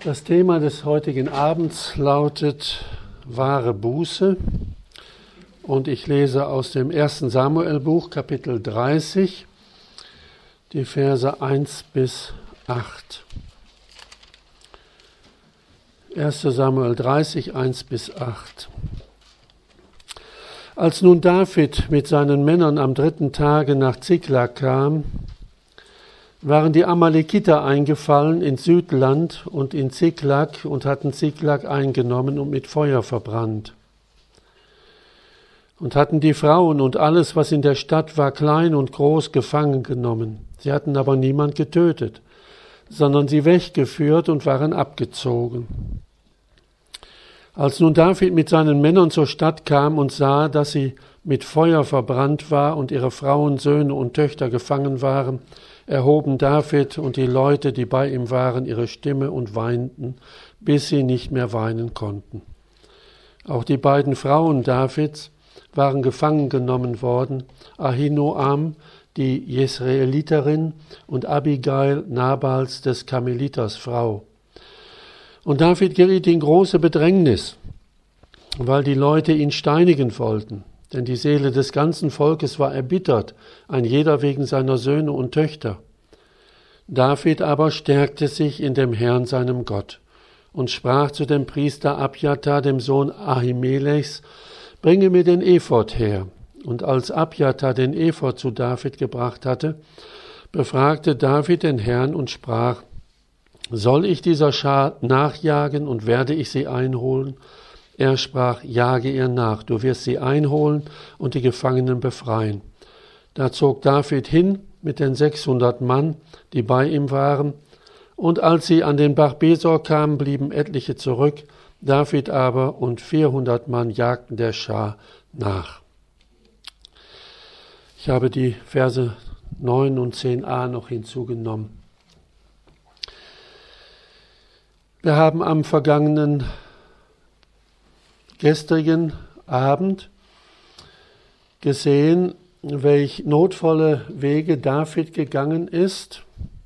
Das Thema des heutigen Abends lautet wahre Buße und ich lese aus dem 1. Samuel-Buch, Kapitel 30, die Verse 1 bis 8. 1. Samuel 30, 1 bis 8. Als nun David mit seinen Männern am 3. Tage nach Ziklag kam, waren die Amalekiter eingefallen ins Südland und in Ziklag und hatten Ziklag eingenommen und mit Feuer verbrannt. Und hatten die Frauen und alles, was in der Stadt war, klein und groß, gefangen genommen. Sie hatten aber niemand getötet, sondern sie weggeführt und waren abgezogen. Als nun David mit seinen Männern zur Stadt kam und sah, dass sie mit Feuer verbrannt war und ihre Frauen, Söhne und Töchter gefangen waren, erhoben David und die Leute, die bei ihm waren, ihre Stimme und weinten, bis sie nicht mehr weinen konnten. Auch die beiden Frauen Davids waren gefangen genommen worden, Ahinoam, die Jesreeliterin, und Abigail, Nabals des Karmeliters Frau. Und David geriet in große Bedrängnis, weil die Leute ihn steinigen wollten. Denn die Seele des ganzen Volkes war erbittert, ein jeder wegen seiner Söhne und Töchter. David aber stärkte sich in dem Herrn, seinem Gott, und sprach zu dem Priester Abjatar, dem Sohn Ahimelechs, bringe mir den Ephod her. Und als Abjatar den Ephod zu David gebracht hatte, befragte David den Herrn und sprach, soll ich dieser Schar nachjagen und werde ich sie einholen? Er sprach, jage ihr nach, du wirst sie einholen und die Gefangenen befreien. Da zog David hin mit den 600 Mann, die bei ihm waren, und als sie an den Bach Besor kamen, blieben etliche zurück, David aber und 400 Mann jagten der Schar nach. Ich habe die Verse 9 und 10a noch hinzugenommen. Wir haben am gestrigen Abend gesehen, welch notvolle Wege David gegangen ist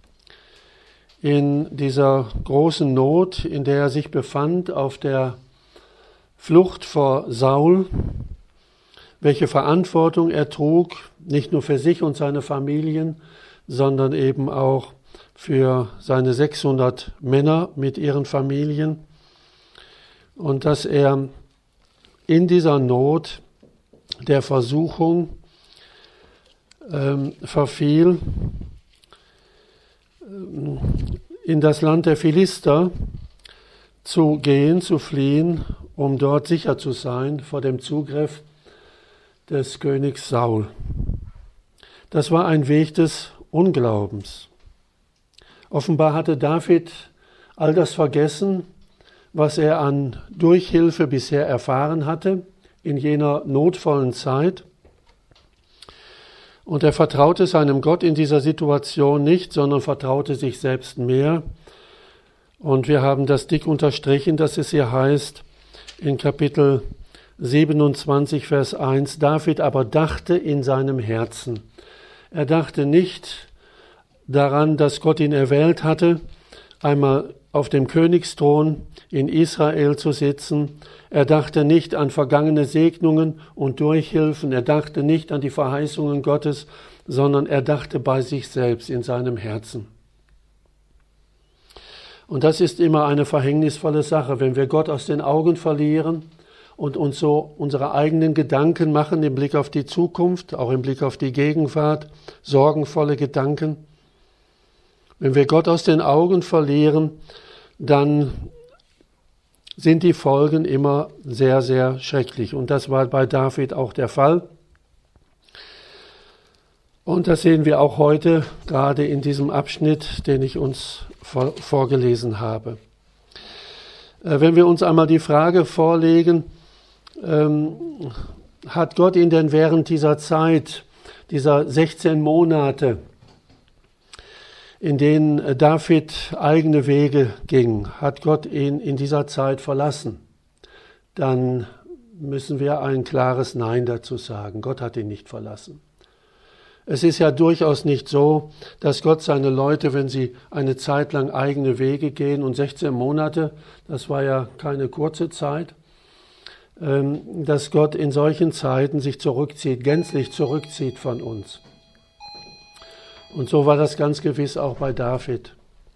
in dieser großen Not, in der er sich befand, auf der Flucht vor Saul, welche Verantwortung er trug, nicht nur für sich und seine Familien, sondern eben auch für seine 600 Männer mit ihren Familien, und dass er in dieser Not der Versuchung verfiel, in das Land der Philister zu gehen, zu fliehen, um dort sicher zu sein vor dem Zugriff des Königs Saul. Das war ein Weg des Unglaubens. Offenbar hatte David all das vergessen, was er an Durchhilfe bisher erfahren hatte in jener notvollen Zeit. Und er vertraute seinem Gott in dieser Situation nicht, sondern vertraute sich selbst mehr. Und wir haben das dick unterstrichen, dass es hier heißt in Kapitel 27, Vers 1, David aber dachte in seinem Herzen. Er dachte nicht daran, dass Gott ihn erwählt hatte, einmal auf dem Königsthron in Israel zu sitzen. Er dachte nicht an vergangene Segnungen und Durchhilfen. Er dachte nicht an die Verheißungen Gottes, sondern er dachte bei sich selbst in seinem Herzen. Und das ist immer eine verhängnisvolle Sache, wenn wir Gott aus den Augen verlieren und uns so unsere eigenen Gedanken machen im Blick auf die Zukunft, auch im Blick auf die Gegenwart, sorgenvolle Gedanken. Wenn wir Gott aus den Augen verlieren, dann sind die Folgen immer sehr, sehr schrecklich. Und das war bei David auch der Fall. Und das sehen wir auch heute, gerade in diesem Abschnitt, den ich uns vorgelesen habe. Wenn wir uns einmal die Frage vorlegen, hat Gott ihn denn während dieser Zeit, dieser 16 Monate, in denen David eigene Wege ging, hat Gott ihn in dieser Zeit verlassen? Dann müssen wir ein klares Nein dazu sagen. Gott hat ihn nicht verlassen. Es ist ja durchaus nicht so, dass Gott seine Leute, wenn sie eine Zeit lang eigene Wege gehen und 16 Monate, das war ja keine kurze Zeit, dass Gott in solchen Zeiten sich zurückzieht, gänzlich zurückzieht von uns. Und so war das ganz gewiss auch bei David.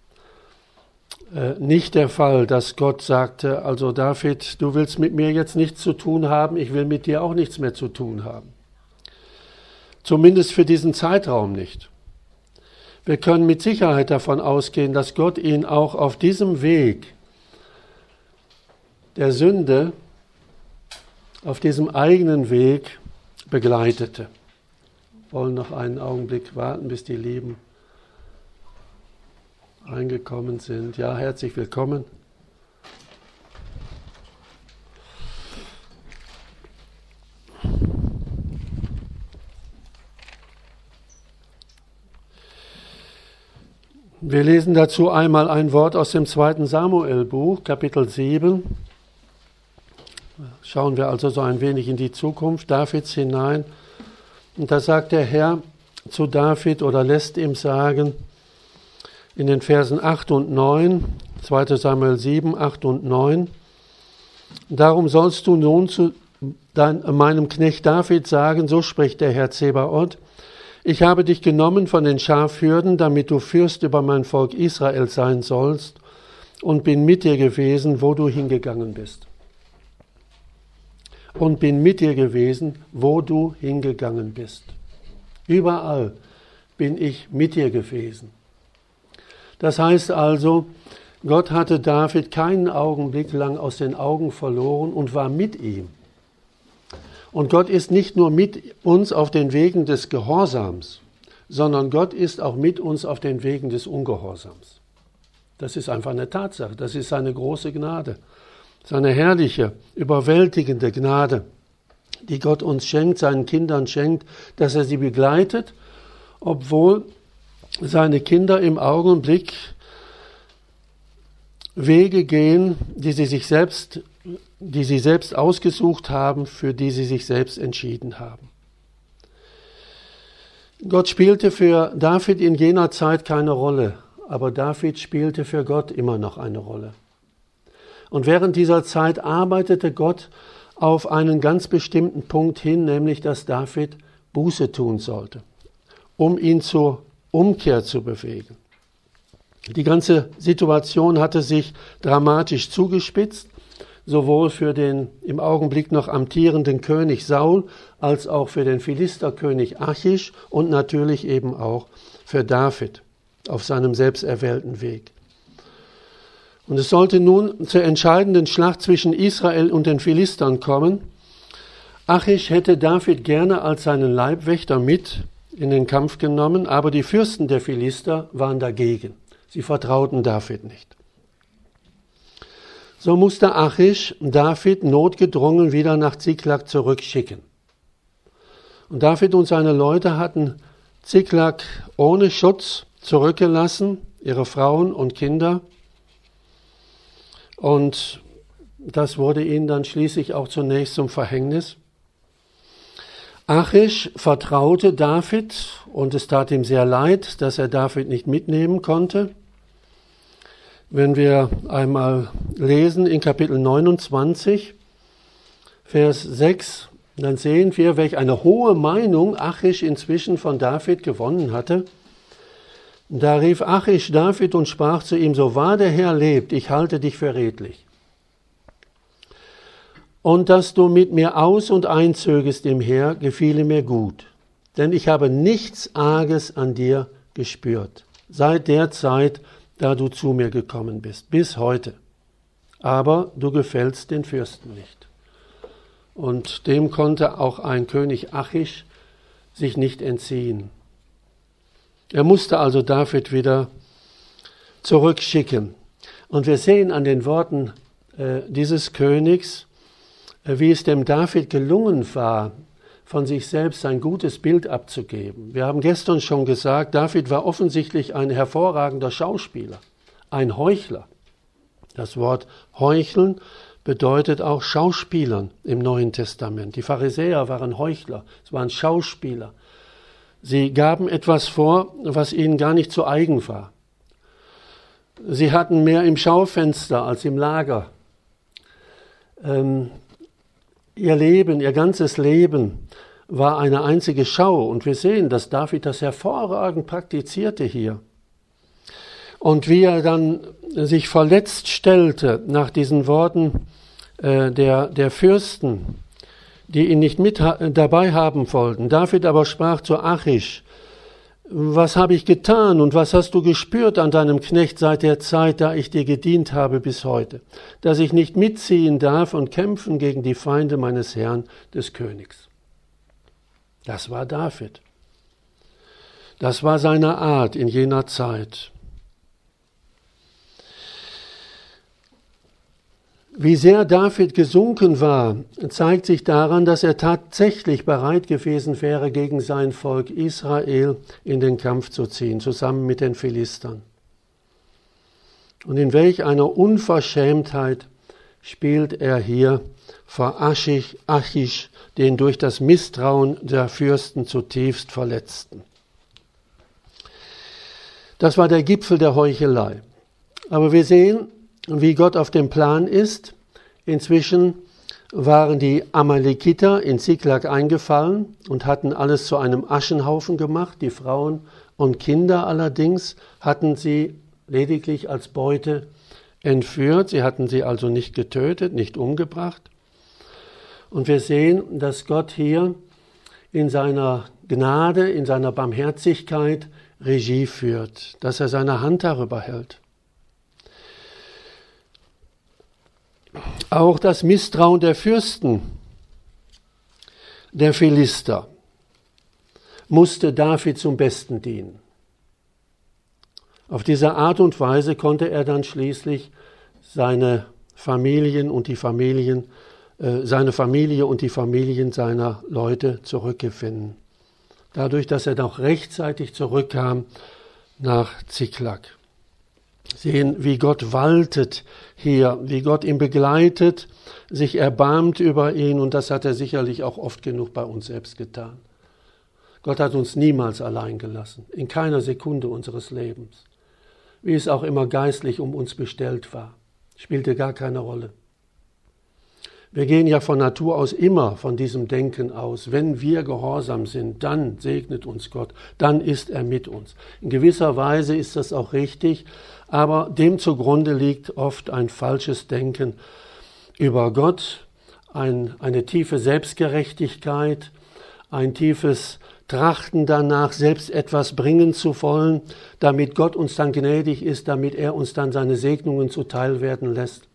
Nicht der Fall, dass Gott sagte, also David, du willst mit mir jetzt nichts zu tun haben, ich will mit dir auch nichts mehr zu tun haben. Zumindest für diesen Zeitraum nicht. Wir können mit Sicherheit davon ausgehen, dass Gott ihn auch auf diesem Weg der Sünde, auf diesem eigenen Weg begleitete. Wir wollen noch einen Augenblick warten, bis die Lieben reingekommen sind. Ja, herzlich willkommen. Wir lesen dazu einmal ein Wort aus dem 2. Samuel-Buch, Kapitel 7. Schauen wir also so ein wenig in die Zukunft Davids hinein. Und da sagt der Herr zu David oder lässt ihm sagen, in den Versen 8 und 9, 2. Samuel 7, 8 und 9, darum sollst du nun zu meinem Knecht David sagen, so spricht der Herr Zebaoth, ich habe dich genommen von den Schafhürden, damit du Fürst über mein Volk Israel sein sollst und bin mit dir gewesen, wo du hingegangen bist. Und bin mit dir gewesen, wo du hingegangen bist. Überall bin ich mit dir gewesen. Das heißt also, Gott hatte David keinen Augenblick lang aus den Augen verloren und war mit ihm. Und Gott ist nicht nur mit uns auf den Wegen des Gehorsams, sondern Gott ist auch mit uns auf den Wegen des Ungehorsams. Das ist einfach eine Tatsache, das ist seine große Gnade, seine herrliche, überwältigende Gnade, die Gott uns schenkt, seinen Kindern schenkt, dass er sie begleitet, obwohl seine Kinder im Augenblick Wege gehen, die sie selbst ausgesucht haben, für die sie sich selbst entschieden haben. Gott spielte für David in jener Zeit keine Rolle, aber David spielte für Gott immer noch eine Rolle. Und während dieser Zeit arbeitete Gott auf einen ganz bestimmten Punkt hin, nämlich dass David Buße tun sollte, um ihn zur Umkehr zu bewegen. Die ganze Situation hatte sich dramatisch zugespitzt, sowohl für den im Augenblick noch amtierenden König Saul, als auch für den Philisterkönig Achish und natürlich eben auch für David auf seinem selbsterwählten Weg. Und es sollte nun zur entscheidenden Schlacht zwischen Israel und den Philistern kommen. Achish hätte David gerne als seinen Leibwächter mit in den Kampf genommen, aber die Fürsten der Philister waren dagegen. Sie vertrauten David nicht. So musste Achish David notgedrungen wieder nach Ziklag zurückschicken. Und David und seine Leute hatten Ziklag ohne Schutz zurückgelassen, ihre Frauen und Kinder. Und das wurde ihnen dann schließlich auch zunächst zum Verhängnis. Achish vertraute David und es tat ihm sehr leid, dass er David nicht mitnehmen konnte. Wenn wir einmal lesen in Kapitel 29, Vers 6, dann sehen wir, welch eine hohe Meinung Achish inzwischen von David gewonnen hatte. Da rief Achish David und sprach zu ihm, so wahr der Herr lebt, ich halte dich für redlich. Und dass du mit mir aus- und einzögest im Heer, gefiele mir gut. Denn ich habe nichts Arges an dir gespürt, seit der Zeit, da du zu mir gekommen bist, bis heute. Aber du gefällst den Fürsten nicht. Und dem konnte auch ein König Achish sich nicht entziehen. Er musste also David wieder zurückschicken. Und wir sehen an den Worten dieses Königs, wie es dem David gelungen war, von sich selbst ein gutes Bild abzugeben. Wir haben gestern schon gesagt, David war offensichtlich ein hervorragender Schauspieler, ein Heuchler. Das Wort heucheln bedeutet auch Schauspielern im Neuen Testament. Die Pharisäer waren Heuchler, es waren Schauspieler. Sie gaben etwas vor, was ihnen gar nicht so eigen war. Sie hatten mehr im Schaufenster als im Lager. Ihr Leben, ihr ganzes Leben war eine einzige Schau. Und wir sehen, dass David das hervorragend praktizierte hier. Und wie er dann sich verletzt stellte nach diesen Worten der Fürsten, die ihn nicht mit dabei haben wollten. David aber sprach zu Achish: Was habe ich getan und was hast du gespürt an deinem Knecht seit der Zeit, da ich dir gedient habe bis heute, dass ich nicht mitziehen darf und kämpfen gegen die Feinde meines Herrn, des Königs? Das war David. Das war seine Art in jener Zeit. Wie sehr David gesunken war, zeigt sich daran, dass er tatsächlich bereit gewesen wäre, gegen sein Volk Israel in den Kampf zu ziehen, zusammen mit den Philistern. Und in welch einer Unverschämtheit spielt er hier vor Achish, den durch das Misstrauen der Fürsten zutiefst verletzten. Das war der Gipfel der Heuchelei. Aber wir sehen, wie Gott auf dem Plan ist. Inzwischen waren die Amalekiter in Ziklag eingefallen und hatten alles zu einem Aschenhaufen gemacht. Die Frauen und Kinder allerdings hatten sie lediglich als Beute entführt. Sie hatten sie also nicht getötet, nicht umgebracht. Und wir sehen, dass Gott hier in seiner Gnade, in seiner Barmherzigkeit Regie führt, dass er seine Hand darüber hält. Auch das Misstrauen der Fürsten, der Philister, musste David zum Besten dienen. Auf diese Art und Weise konnte er dann schließlich seine Familie und die Familien seiner Leute zurückgewinnen. Dadurch, dass er noch rechtzeitig zurückkam nach Ziklag. Sehen, wie Gott waltet hier, wie Gott ihn begleitet, sich erbarmt über ihn, und das hat er sicherlich auch oft genug bei uns selbst getan. Gott hat uns niemals allein gelassen, in keiner Sekunde unseres Lebens. Wie es auch immer geistlich um uns bestellt war, spielte gar keine Rolle. Wir gehen ja von Natur aus immer von diesem Denken aus. Wenn wir gehorsam sind, dann segnet uns Gott, dann ist er mit uns. In gewisser Weise ist das auch richtig, aber dem zugrunde liegt oft ein falsches Denken über Gott, eine tiefe Selbstgerechtigkeit, ein tiefes Trachten danach, selbst etwas bringen zu wollen, damit Gott uns dann gnädig ist, damit er uns dann seine Segnungen zuteil werden lässt.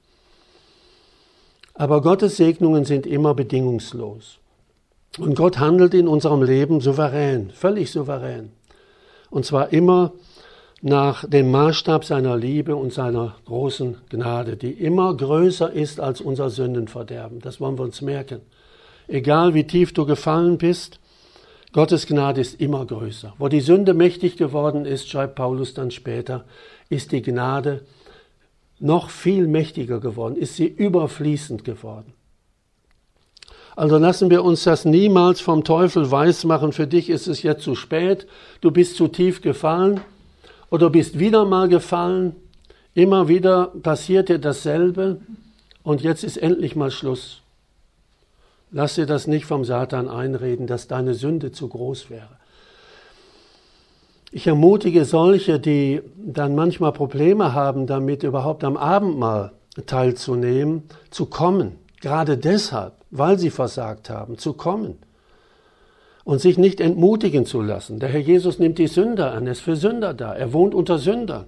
Aber Gottes Segnungen sind immer bedingungslos. Und Gott handelt in unserem Leben souverän, völlig souverän. Und zwar immer nach dem Maßstab seiner Liebe und seiner großen Gnade, die immer größer ist als unser Sündenverderben. Das wollen wir uns merken. Egal wie tief du gefallen bist, Gottes Gnade ist immer größer. Wo die Sünde mächtig geworden ist, schreibt Paulus dann später, ist die Gnade noch viel mächtiger geworden, ist sie überfließend geworden. Also lassen wir uns das niemals vom Teufel weismachen, für dich ist es jetzt zu spät, du bist zu tief gefallen oder bist wieder mal gefallen, immer wieder passiert dir dasselbe und jetzt ist endlich mal Schluss. Lass dir das nicht vom Satan einreden, dass deine Sünde zu groß wäre. Ich ermutige solche, die dann manchmal Probleme haben, damit überhaupt am Abendmahl teilzunehmen, zu kommen. Gerade deshalb, weil sie versagt haben, zu kommen. Und sich nicht entmutigen zu lassen. Der Herr Jesus nimmt die Sünder an, er ist für Sünder da. Er wohnt unter Sündern.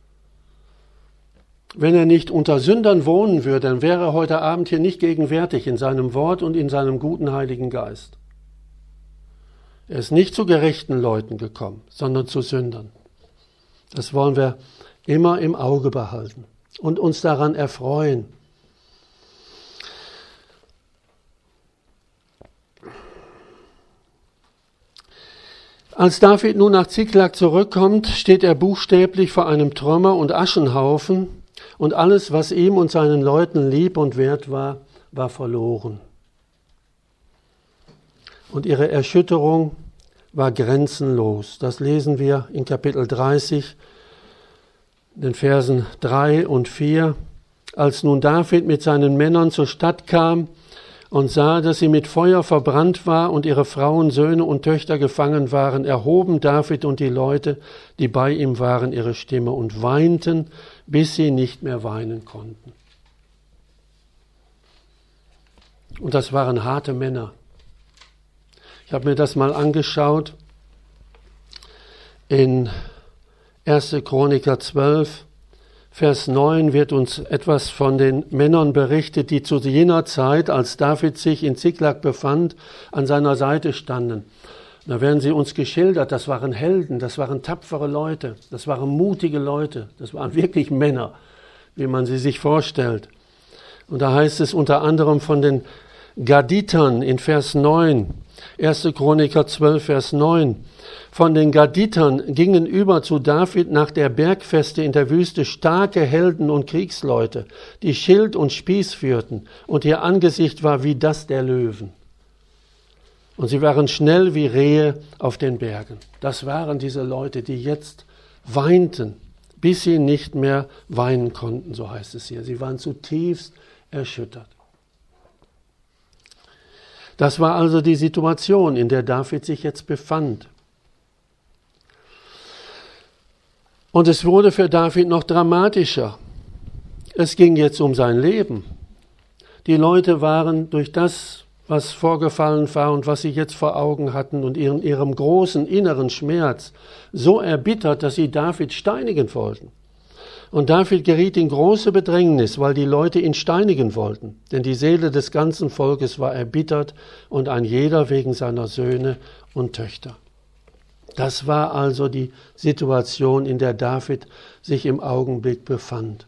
Wenn er nicht unter Sündern wohnen würde, dann wäre er heute Abend hier nicht gegenwärtig in seinem Wort und in seinem guten Heiligen Geist. Er ist nicht zu gerechten Leuten gekommen, sondern zu Sündern. Das wollen wir immer im Auge behalten und uns daran erfreuen. Als David nun nach Ziklag zurückkommt, steht er buchstäblich vor einem Trümmer- und Aschenhaufen und alles, was ihm und seinen Leuten lieb und wert war, war verloren. Und ihre Erschütterung war grenzenlos. Das lesen wir in Kapitel 30, den Versen 3 und 4. Als nun David mit seinen Männern zur Stadt kam und sah, dass sie mit Feuer verbrannt war und ihre Frauen, Söhne und Töchter gefangen waren, erhoben David und die Leute, die bei ihm waren, ihre Stimme und weinten, bis sie nicht mehr weinen konnten. Und das waren harte Männer. Ich habe mir das mal angeschaut in 1. Chroniker 12, Vers 9 wird uns etwas von den Männern berichtet, die zu jener Zeit, als David sich in Ziklag befand, an seiner Seite standen. Da werden sie uns geschildert, das waren Helden, das waren tapfere Leute, das waren mutige Leute, das waren wirklich Männer, wie man sie sich vorstellt. Und da heißt es unter anderem von den Gaditern in Vers 9, 1. Chroniker 12, Vers 9. Von den Gaditern gingen über zu David nach der Bergfeste in der Wüste starke Helden und Kriegsleute, die Schild und Spieß führten, und ihr Angesicht war wie das der Löwen. Und sie waren schnell wie Rehe auf den Bergen. Das waren diese Leute, die jetzt weinten, bis sie nicht mehr weinen konnten, so heißt es hier. Sie waren zutiefst erschüttert. Das war also die Situation, in der David sich jetzt befand. Und es wurde für David noch dramatischer. Es ging jetzt um sein Leben. Die Leute waren durch das, was vorgefallen war und was sie jetzt vor Augen hatten und ihrem großen inneren Schmerz so erbittert, dass sie David steinigen wollten. Und David geriet in große Bedrängnis, weil die Leute ihn steinigen wollten. Denn die Seele des ganzen Volkes war erbittert und ein jeder wegen seiner Söhne und Töchter. Das war also die Situation, in der David sich im Augenblick befand.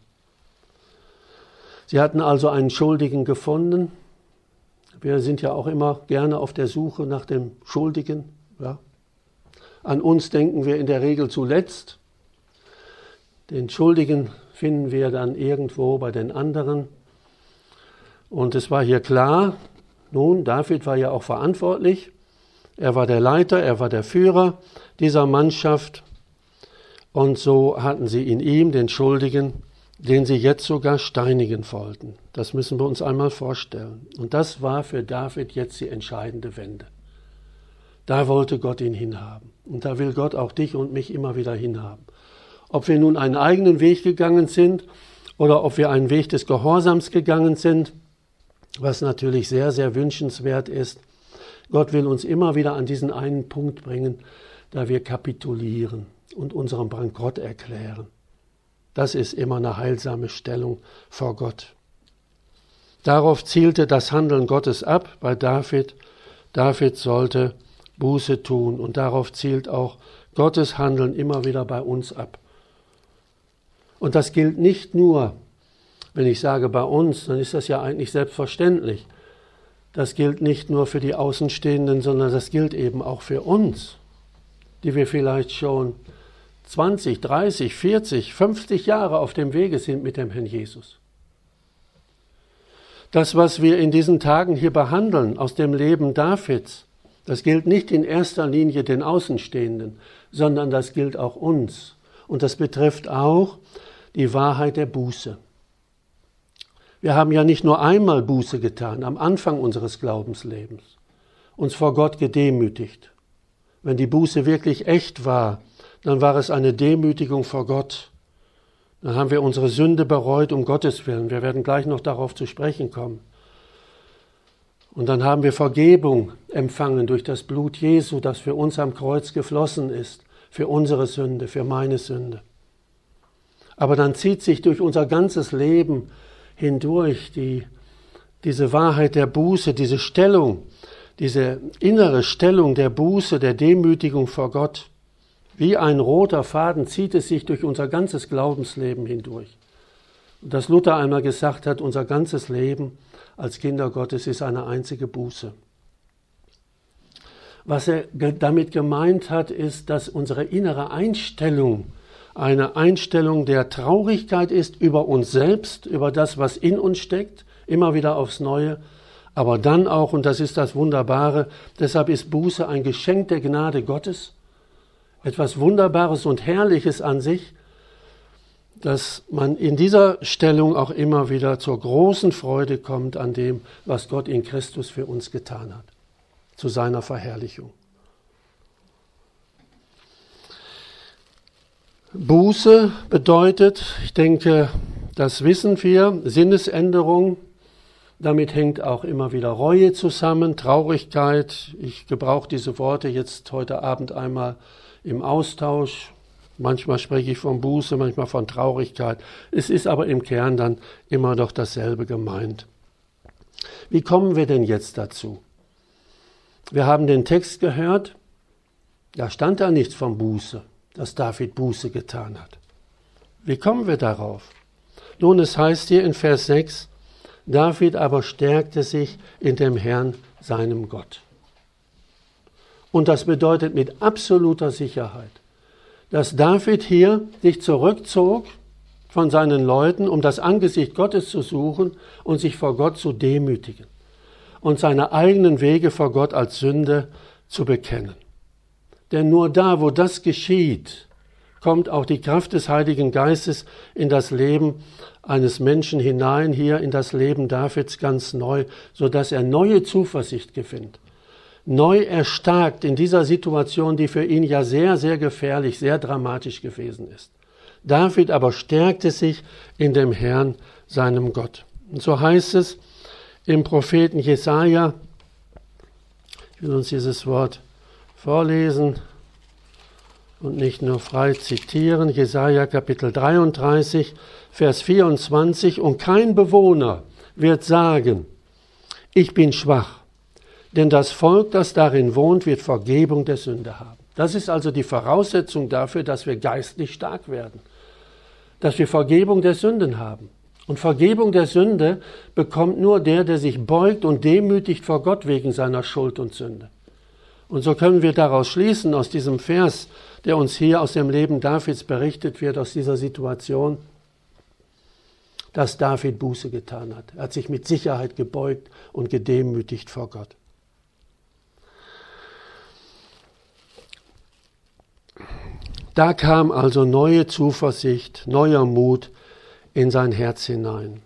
Sie hatten also einen Schuldigen gefunden. Wir sind ja auch immer gerne auf der Suche nach dem Schuldigen. Ja. An uns denken wir in der Regel zuletzt. Den Schuldigen finden wir dann irgendwo bei den anderen. Und es war hier klar, nun, David war ja auch verantwortlich. Er war der Leiter, er war der Führer dieser Mannschaft. Und so hatten sie in ihm den Schuldigen, den sie jetzt sogar steinigen wollten. Das müssen wir uns einmal vorstellen. Und das war für David jetzt die entscheidende Wende. Da wollte Gott ihn hinhaben. Und da will Gott auch dich und mich immer wieder hinhaben. Ob wir nun einen eigenen Weg gegangen sind oder ob wir einen Weg des Gehorsams gegangen sind, was natürlich sehr, sehr wünschenswert ist. Gott will uns immer wieder an diesen einen Punkt bringen, da wir kapitulieren und unseren Bankrott erklären. Das ist immer eine heilsame Stellung vor Gott. Darauf zielte das Handeln Gottes ab bei David. David sollte Buße tun und darauf zielt auch Gottes Handeln immer wieder bei uns ab. Und das gilt nicht nur, wenn ich sage bei uns, dann ist das ja eigentlich selbstverständlich. Das gilt nicht nur für die Außenstehenden, sondern das gilt eben auch für uns, die wir vielleicht schon 20, 30, 40, 50 Jahre auf dem Wege sind mit dem Herrn Jesus. Das, was wir in diesen Tagen hier behandeln aus dem Leben Davids, das gilt nicht in erster Linie den Außenstehenden, sondern das gilt auch uns. Und das betrifft auch die Wahrheit der Buße. Wir haben ja nicht nur einmal Buße getan, am Anfang unseres Glaubenslebens, uns vor Gott gedemütigt. Wenn die Buße wirklich echt war, dann war es eine Demütigung vor Gott. Dann haben wir unsere Sünde bereut, um Gottes Willen. Wir werden gleich noch darauf zu sprechen kommen. Und dann haben wir Vergebung empfangen durch das Blut Jesu, das für uns am Kreuz geflossen ist, für unsere Sünde, für meine Sünde. Aber dann zieht sich durch unser ganzes Leben hindurch diese Wahrheit der Buße, diese Stellung, diese innere Stellung der Buße, der Demütigung vor Gott. Wie ein roter Faden zieht es sich durch unser ganzes Glaubensleben hindurch. Und dass Luther einmal gesagt hat, unser ganzes Leben als Kinder Gottes ist eine einzige Buße. Was er damit gemeint hat, ist, dass unsere innere Einstellung eine Einstellung der Traurigkeit ist über uns selbst, über das, was in uns steckt, immer wieder aufs Neue, Aber dann auch, und das ist das Wunderbare, deshalb ist Buße ein Geschenk der Gnade Gottes, etwas Wunderbares und Herrliches an sich, dass man in dieser Stellung auch immer wieder zur großen Freude kommt an dem, was Gott in Christus für uns getan hat, zu seiner Verherrlichung. Buße bedeutet, ich denke, das wissen wir, Sinnesänderung. Damit hängt auch immer wieder Reue zusammen, Traurigkeit. Ich gebrauche diese Worte jetzt heute Abend einmal im Austausch. Manchmal spreche ich von Buße, manchmal von Traurigkeit. Es ist aber im Kern dann immer doch dasselbe gemeint. Wie kommen wir denn jetzt dazu? Wir haben den Text gehört, da stand da nichts von Buße, dass David Buße getan hat. Wie kommen wir darauf? Nun, es heißt hier in Vers 6, David aber stärkte sich in dem Herrn, seinem Gott. Und das bedeutet mit absoluter Sicherheit, dass David hier sich zurückzog von seinen Leuten, um das Angesicht Gottes zu suchen und sich vor Gott zu demütigen und seine eigenen Wege vor Gott als Sünde zu bekennen. Denn nur da, wo das geschieht, kommt auch die Kraft des Heiligen Geistes in das Leben eines Menschen hinein, hier in das Leben Davids ganz neu, sodass er neue Zuversicht gewinnt. Neu erstarkt in dieser Situation, die für ihn ja sehr, sehr gefährlich, sehr dramatisch gewesen ist. David aber stärkte sich in dem Herrn, seinem Gott. Und so heißt es im Propheten Jesaja, ich will uns dieses Wort vorlesen und nicht nur frei zitieren, Jesaja Kapitel 33, Vers 24, und kein Bewohner wird sagen, ich bin schwach, denn das Volk, das darin wohnt, wird Vergebung der Sünde haben. Das ist also die Voraussetzung dafür, dass wir geistlich stark werden, dass wir Vergebung der Sünden haben. Und Vergebung der Sünde bekommt nur der sich beugt und demütigt vor Gott wegen seiner Schuld und Sünde. Und so können wir daraus schließen, aus diesem Vers, der uns hier aus dem Leben Davids berichtet wird, aus dieser Situation, dass David Buße getan hat. Er hat sich mit Sicherheit gebeugt und gedemütigt vor Gott. Da kam also neue Zuversicht, neuer Mut in sein Herz hinein.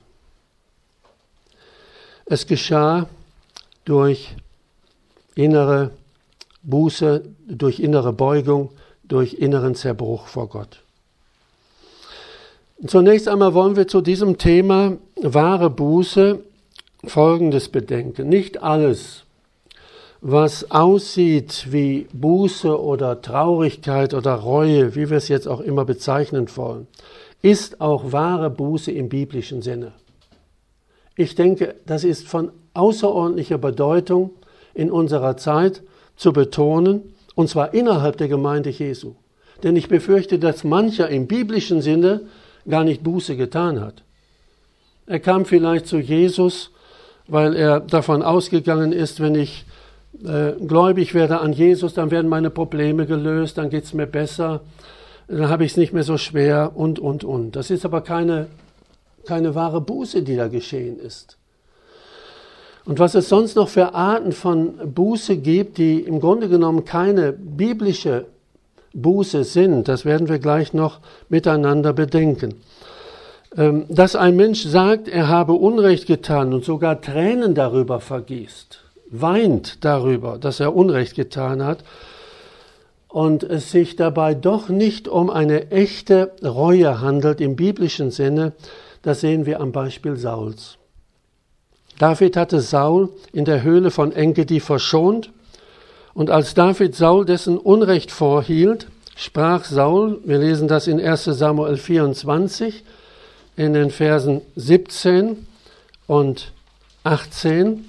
Es geschah durch innere Buße, durch innere Beugung, durch inneren Zerbruch vor Gott. Zunächst einmal wollen wir zu diesem Thema wahre Buße Folgendes bedenken. Nicht alles, was aussieht wie Buße oder Traurigkeit oder Reue, wie wir es jetzt auch immer bezeichnen wollen, ist auch wahre Buße im biblischen Sinne. Ich denke, das ist von außerordentlicher Bedeutung in unserer Zeit zu betonen, und zwar innerhalb der Gemeinde Jesu. Denn ich befürchte, dass mancher im biblischen Sinne gar nicht Buße getan hat. Er kam vielleicht zu Jesus, weil er davon ausgegangen ist, wenn ich gläubig werde an Jesus, dann werden meine Probleme gelöst, dann geht es mir besser, dann habe ich es nicht mehr so schwer und. Das ist aber keine wahre Buße, die da geschehen ist. Und was es sonst noch für Arten von Buße gibt, die im Grunde genommen keine biblische Buße sind, das werden wir gleich noch miteinander bedenken. Dass ein Mensch sagt, er habe Unrecht getan und sogar Tränen darüber vergießt, weint darüber, dass er Unrecht getan hat und es sich dabei doch nicht um eine echte Reue handelt im biblischen Sinne, das sehen wir am Beispiel Sauls. David hatte Saul in der Höhle von Engedi verschont und als David Saul dessen Unrecht vorhielt, sprach Saul, wir lesen das in 1 Samuel 24, in den Versen 17 und 18,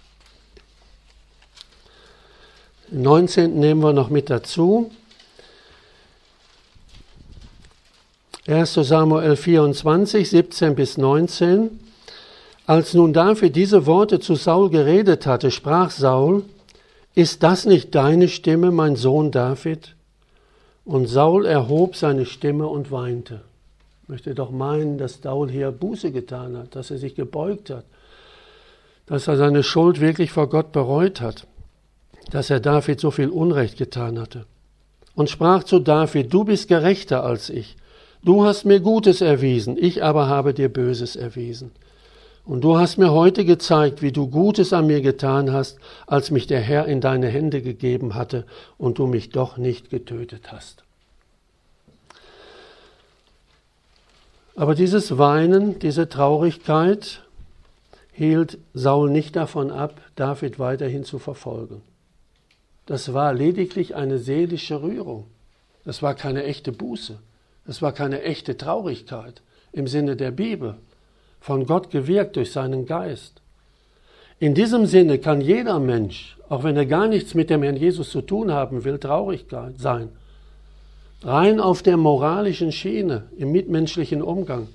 19. nehmen wir noch mit dazu. 1 Samuel 24, 17 bis 19. Als nun David diese Worte zu Saul geredet hatte, sprach Saul, ist das nicht deine Stimme, mein Sohn David? Und Saul erhob seine Stimme und weinte. Ich möchte doch meinen, dass Saul hier Buße getan hat, dass er sich gebeugt hat, dass er seine Schuld wirklich vor Gott bereut hat, dass er David so viel Unrecht getan hatte. Und sprach zu David: Du bist gerechter als ich. Du hast mir Gutes erwiesen, ich aber habe dir Böses erwiesen. Und du hast mir heute gezeigt, wie du Gutes an mir getan hast, als mich der Herr in deine Hände gegeben hatte und du mich doch nicht getötet hast. Aber dieses Weinen, diese Traurigkeit hielt Saul nicht davon ab, David weiterhin zu verfolgen. Das war lediglich eine seelische Rührung. Das war keine echte Buße. Das war keine echte Traurigkeit im Sinne der Bibel, von Gott gewirkt durch seinen Geist. In diesem Sinne kann jeder Mensch, auch wenn er gar nichts mit dem Herrn Jesus zu tun haben will, traurig sein. Rein auf der moralischen Schiene, im mitmenschlichen Umgang.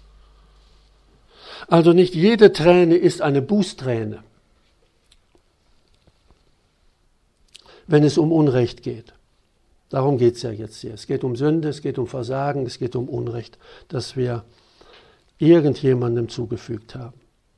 Also nicht jede Träne ist eine Bußträne, wenn es um Unrecht geht. Darum geht es ja jetzt hier. Es geht um Sünde, es geht um Versagen, es geht um Unrecht, das wir irgendjemandem zugefügt haben.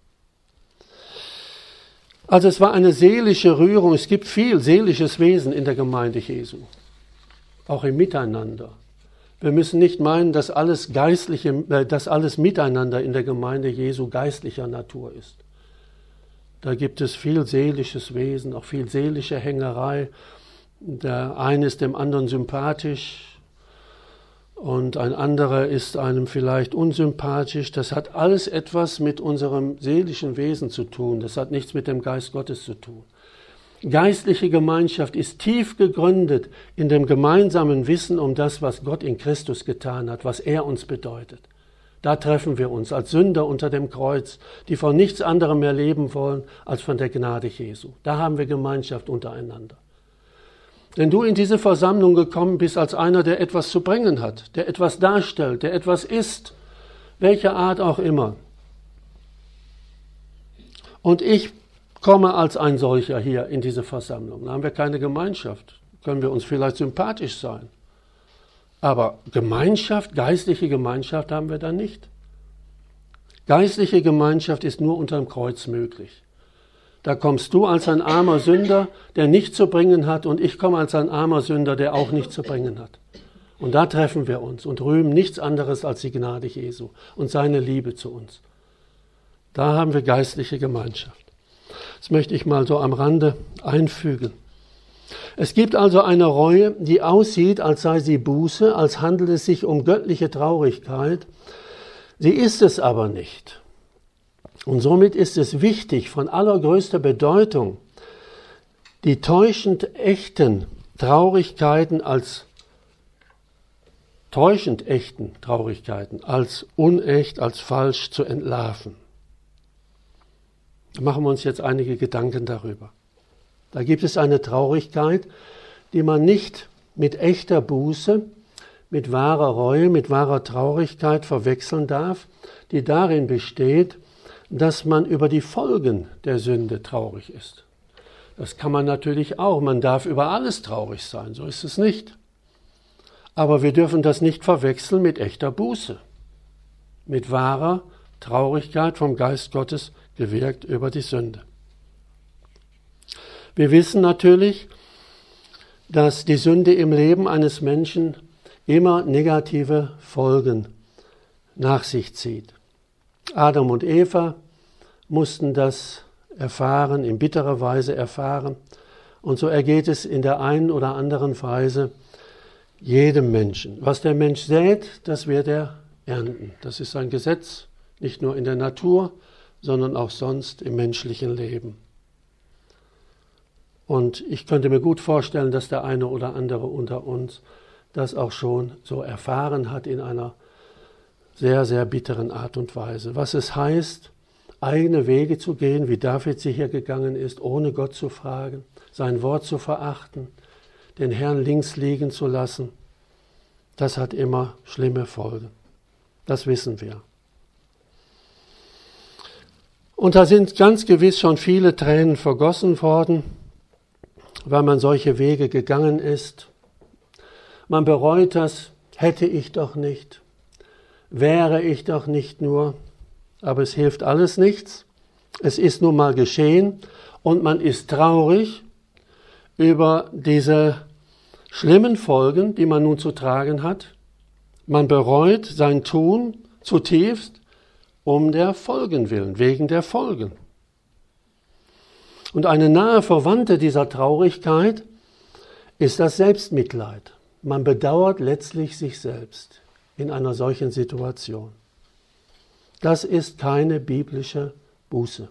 Also es war eine seelische Rührung. Es gibt viel seelisches Wesen in der Gemeinde Jesu, auch im Miteinander. Wir müssen nicht meinen, dass alles Miteinander in der Gemeinde Jesu geistlicher Natur ist. Da gibt es viel seelisches Wesen, auch viel seelische Hängerei. Der eine ist dem anderen sympathisch und ein anderer ist einem vielleicht unsympathisch. Das hat alles etwas mit unserem seelischen Wesen zu tun. Das hat nichts mit dem Geist Gottes zu tun. Geistliche Gemeinschaft ist tief gegründet in dem gemeinsamen Wissen um das, was Gott in Christus getan hat, was er uns bedeutet. Da treffen wir uns als Sünder unter dem Kreuz, die von nichts anderem mehr leben wollen als von der Gnade Jesu. Da haben wir Gemeinschaft untereinander. Wenn du in diese Versammlung gekommen bist als einer, der etwas zu bringen hat, der etwas darstellt, der etwas ist, welcher Art auch immer, und ich komme als ein solcher hier in diese Versammlung, dann haben wir keine Gemeinschaft. Können wir uns vielleicht sympathisch sein. Aber Gemeinschaft, geistliche Gemeinschaft haben wir dann nicht. Geistliche Gemeinschaft ist nur unter dem Kreuz möglich. Da kommst du als ein armer Sünder, der nichts zu bringen hat, und ich komme als ein armer Sünder, der auch nichts zu bringen hat. Und da treffen wir uns und rühmen nichts anderes als die Gnade Jesu und seine Liebe zu uns. Da haben wir geistliche Gemeinschaft. Das möchte ich mal so am Rande einfügen. Es gibt also eine Reue, die aussieht, als sei sie Buße, als handelt es sich um göttliche Traurigkeit. Sie ist es aber nicht. Und somit ist es wichtig, von allergrößter Bedeutung, die täuschend echten Traurigkeiten als unecht, als falsch zu entlarven. Da machen wir uns jetzt einige Gedanken darüber. Da gibt es eine Traurigkeit, die man nicht mit echter Buße, mit wahrer Reue, mit wahrer Traurigkeit verwechseln darf, die darin besteht, dass man über die Folgen der Sünde traurig ist. Das kann man natürlich auch. Man darf über alles traurig sein, so ist es nicht. Aber wir dürfen das nicht verwechseln mit echter Buße, mit wahrer Traurigkeit vom Geist Gottes gewirkt über die Sünde. Wir wissen natürlich, dass die Sünde im Leben eines Menschen immer negative Folgen nach sich zieht. Adam und Eva mussten das erfahren, in bitterer Weise erfahren. Und so ergeht es in der einen oder anderen Weise jedem Menschen. Was der Mensch sät, das wird er ernten. Das ist ein Gesetz, nicht nur in der Natur, sondern auch sonst im menschlichen Leben. Und ich könnte mir gut vorstellen, dass der eine oder andere unter uns das auch schon so erfahren hat in einer sehr, sehr bitteren Art und Weise. Was es heißt, eigene Wege zu gehen, wie David sie hier gegangen ist, ohne Gott zu fragen, sein Wort zu verachten, den Herrn links liegen zu lassen, das hat immer schlimme Folgen. Das wissen wir. Und da sind ganz gewiss schon viele Tränen vergossen worden, weil man solche Wege gegangen ist. Man bereut das, hätte ich doch nicht, wäre ich doch nicht nur, aber es hilft alles nichts. Es ist nun mal geschehen und man ist traurig über diese schlimmen Folgen, die man nun zu tragen hat. Man bereut sein Tun zutiefst um der Folgen willen, wegen der Folgen. Und eine nahe Verwandte dieser Traurigkeit ist das Selbstmitleid. Man bedauert letztlich sich selbst in einer solchen Situation. Das ist keine biblische Buße.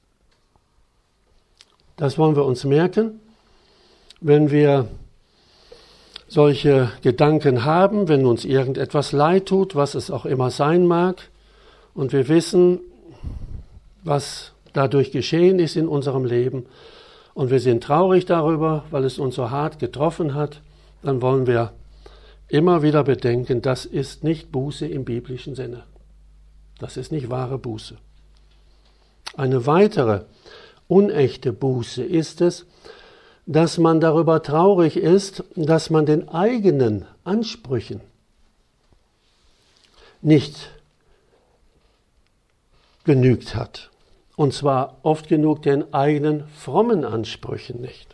Das wollen wir uns merken, wenn wir solche Gedanken haben, wenn uns irgendetwas leid tut, was es auch immer sein mag, und wir wissen, was dadurch geschehen ist in unserem Leben, und wir sind traurig darüber, weil es uns so hart getroffen hat, dann wollen wir immer wieder bedenken, das ist nicht Buße im biblischen Sinne. Das ist nicht wahre Buße. Eine weitere unechte Buße ist es, dass man darüber traurig ist, dass man den eigenen Ansprüchen nicht genügt hat. Und zwar oft genug den eigenen frommen Ansprüchen nicht.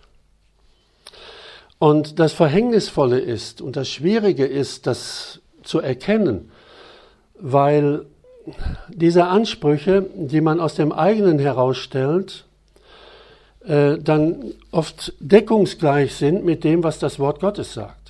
Und das Verhängnisvolle ist und das Schwierige ist, das zu erkennen, weil diese Ansprüche, die man aus dem eigenen herausstellt, dann oft deckungsgleich sind mit dem, was das Wort Gottes sagt.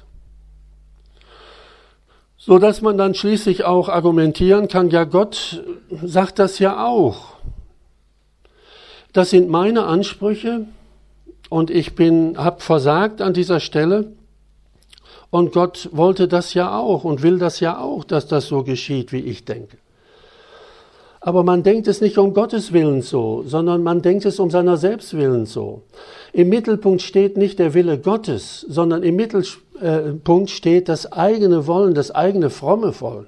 So dass man dann schließlich auch argumentieren kann, ja, Gott sagt das ja auch. Das sind meine Ansprüche und ich habe versagt an dieser Stelle und Gott wollte das ja auch und will das ja auch, dass das so geschieht, wie ich denke. Aber man denkt es nicht um Gottes Willen so, sondern man denkt es um seiner Selbstwillen so. Im Mittelpunkt steht nicht der Wille Gottes, sondern im Mittelpunkt steht das eigene Wollen, das eigene fromme Wollen.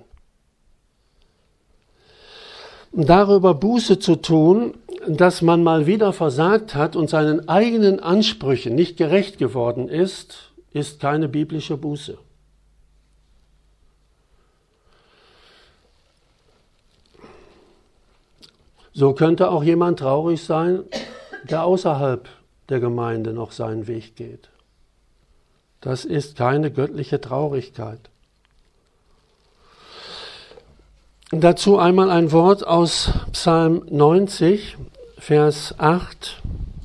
Darüber Buße zu tun, dass man mal wieder versagt hat und seinen eigenen Ansprüchen nicht gerecht geworden ist, ist keine biblische Buße. So könnte auch jemand traurig sein, der außerhalb der Gemeinde noch seinen Weg geht. Das ist keine göttliche Traurigkeit. Dazu einmal ein Wort aus Psalm 90, Vers 8.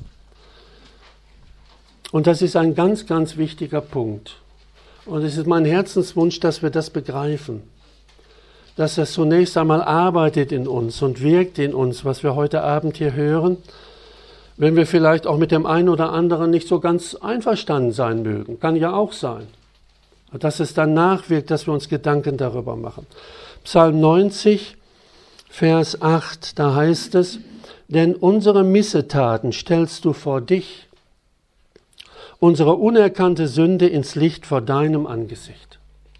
Und das ist ein ganz, ganz wichtiger Punkt. Und es ist mein Herzenswunsch, dass wir das begreifen. Dass das zunächst einmal arbeitet in uns und wirkt in uns, was wir heute Abend hier hören, wenn wir vielleicht auch mit dem einen oder anderen nicht so ganz einverstanden sein mögen. Kann ja auch sein. Dass es dann nachwirkt, dass wir uns Gedanken darüber machen. Psalm 90, Vers 8, da heißt es, denn unsere Missetaten stellst du vor dich, unsere unerkannte Sünde ins Licht vor deinem Angesicht.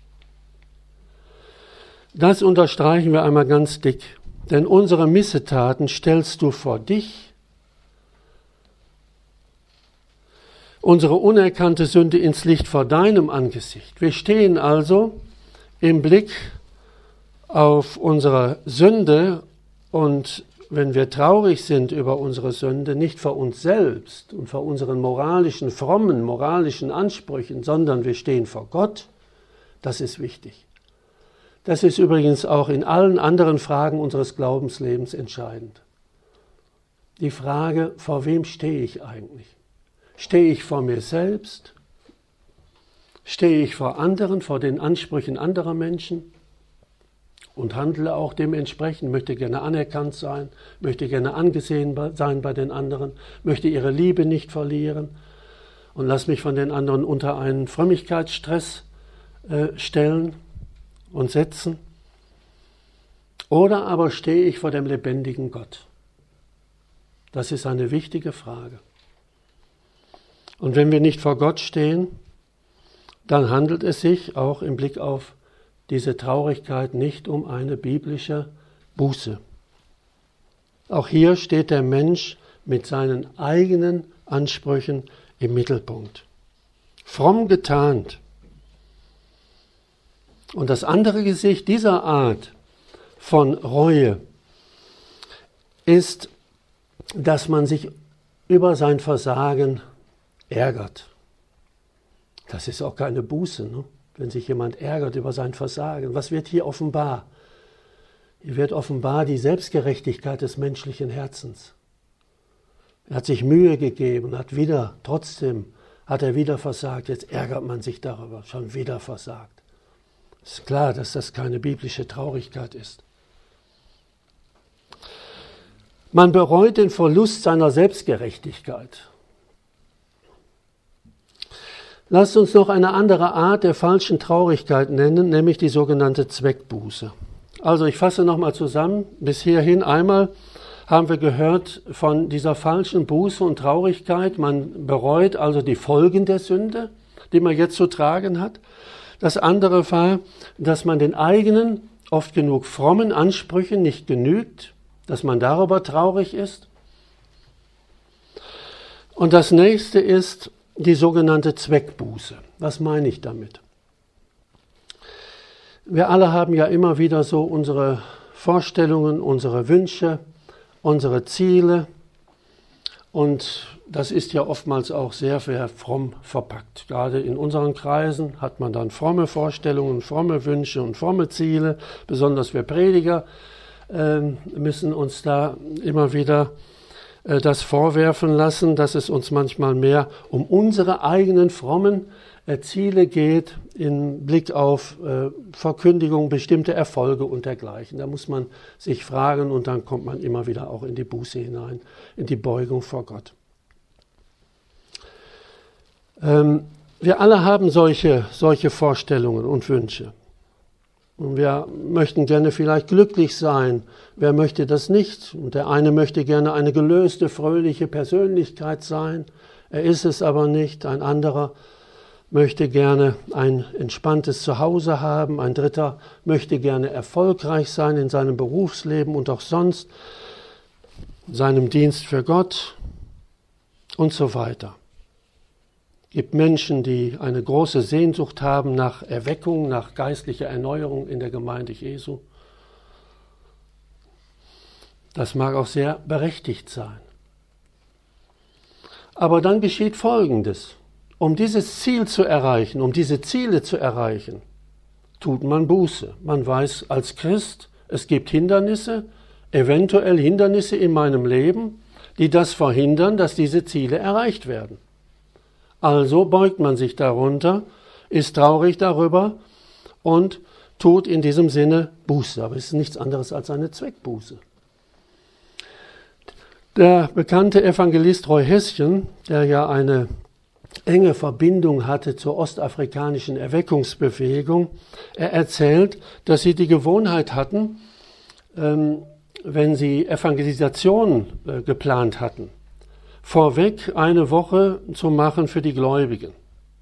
Das unterstreichen wir einmal ganz dick. Denn unsere Missetaten stellst du vor dich, unsere unerkannte Sünde ins Licht vor deinem Angesicht. Wir stehen also im Blick auf unsere Sünde und wenn wir traurig sind über unsere Sünde, nicht vor uns selbst und vor unseren moralischen, frommen, moralischen Ansprüchen, sondern wir stehen vor Gott, das ist wichtig. Das ist übrigens auch in allen anderen Fragen unseres Glaubenslebens entscheidend. Die Frage, vor wem stehe ich eigentlich? Stehe ich vor mir selbst? Stehe ich vor anderen, vor den Ansprüchen anderer Menschen? Und handle auch dementsprechend, möchte gerne anerkannt sein, möchte gerne angesehen sein bei den anderen, möchte ihre Liebe nicht verlieren und lass mich von den anderen unter einen Frömmigkeitsstress stellen und setzen? Oder aber stehe ich vor dem lebendigen Gott? Das ist eine wichtige Frage. Und wenn wir nicht vor Gott stehen, dann handelt es sich auch im Blick auf diese Traurigkeit nicht um eine biblische Buße. Auch hier steht der Mensch mit seinen eigenen Ansprüchen im Mittelpunkt. Fromm getarnt. Und das andere Gesicht dieser Art von Reue ist dass man sich über sein Versagen ärgert. Das ist auch keine Buße, ne? Wenn sich jemand ärgert über sein Versagen. Was wird hier offenbar? Hier wird offenbar die Selbstgerechtigkeit des menschlichen Herzens. Er hat sich Mühe gegeben, trotzdem hat er wieder versagt. Jetzt ärgert man sich darüber, schon wieder versagt. Es ist klar, dass das keine biblische Traurigkeit ist. Man bereut den Verlust seiner Selbstgerechtigkeit. Lasst uns noch eine andere Art der falschen Traurigkeit nennen, nämlich die sogenannte Zweckbuße. Also ich fasse nochmal zusammen. Bis hierhin einmal haben wir gehört von dieser falschen Buße und Traurigkeit. Man bereut also die Folgen der Sünde, die man jetzt zu tragen hat. Das andere war, dass man den eigenen, oft genug frommen Ansprüchen nicht genügt, dass man darüber traurig ist. Und das nächste ist die sogenannte Zweckbuße. Was meine ich damit? Wir alle haben ja immer wieder so unsere Vorstellungen, unsere Wünsche, unsere Ziele und das ist ja oftmals auch sehr, sehr fromm verpackt. Gerade in unseren Kreisen hat man dann fromme Vorstellungen, fromme Wünsche und fromme Ziele. Besonders wir Prediger müssen uns da immer wieder das vorwerfen lassen, dass es uns manchmal mehr um unsere eigenen frommen Ziele geht, im Blick auf Verkündigung, bestimmte Erfolge und dergleichen. Da muss man sich fragen und dann kommt man immer wieder auch in die Buße hinein, in die Beugung vor Gott. Wir alle haben solche Vorstellungen und Wünsche. Und wir möchten gerne vielleicht glücklich sein. Wer möchte das nicht? Und der eine möchte gerne eine gelöste, fröhliche Persönlichkeit sein. Er ist es aber nicht. Ein anderer möchte gerne ein entspanntes Zuhause haben. Ein dritter möchte gerne erfolgreich sein in seinem Berufsleben und auch sonst, in seinem Dienst für Gott und so weiter. Es gibt Menschen, die eine große Sehnsucht haben nach Erweckung, nach geistlicher Erneuerung in der Gemeinde Jesu. Das mag auch sehr berechtigt sein. Aber dann geschieht Folgendes. Um dieses Ziel zu erreichen, um diese Ziele zu erreichen, tut man Buße. Man weiß als Christ, es gibt Hindernisse, eventuell Hindernisse in meinem Leben, die das verhindern, dass diese Ziele erreicht werden. Also beugt man sich darunter, ist traurig darüber und tut in diesem Sinne Buße. Aber es ist nichts anderes als eine Zweckbuße. Der bekannte Evangelist Roy Hession, der ja eine enge Verbindung hatte zur ostafrikanischen Erweckungsbewegung, er erzählt, dass sie die Gewohnheit hatten, wenn sie Evangelisation geplant hatten, vorweg eine Woche zu machen für die Gläubigen.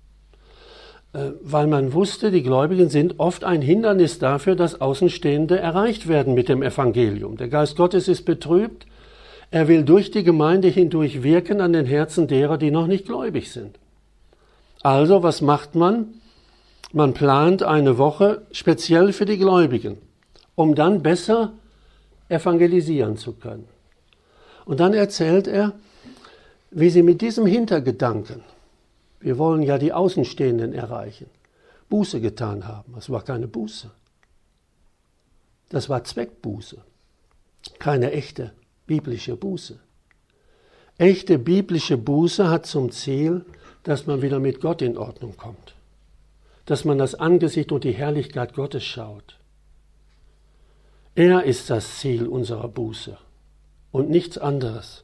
Weil man wusste, die Gläubigen sind oft ein Hindernis dafür, dass Außenstehende erreicht werden mit dem Evangelium. Der Geist Gottes ist betrübt, er will durch die Gemeinde hindurch wirken an den Herzen derer, die noch nicht gläubig sind. Also, was macht man? Man plant eine Woche speziell für die Gläubigen, um dann besser evangelisieren zu können. Und dann erzählt er, wie sie mit diesem Hintergedanken, wir wollen ja die Außenstehenden erreichen, Buße getan haben. Das war keine Buße. Das war Zweckbuße, keine echte biblische Buße. Echte biblische Buße hat zum Ziel, dass man wieder mit Gott in Ordnung kommt, dass man das Angesicht und die Herrlichkeit Gottes schaut. Er ist das Ziel unserer Buße und nichts anderes.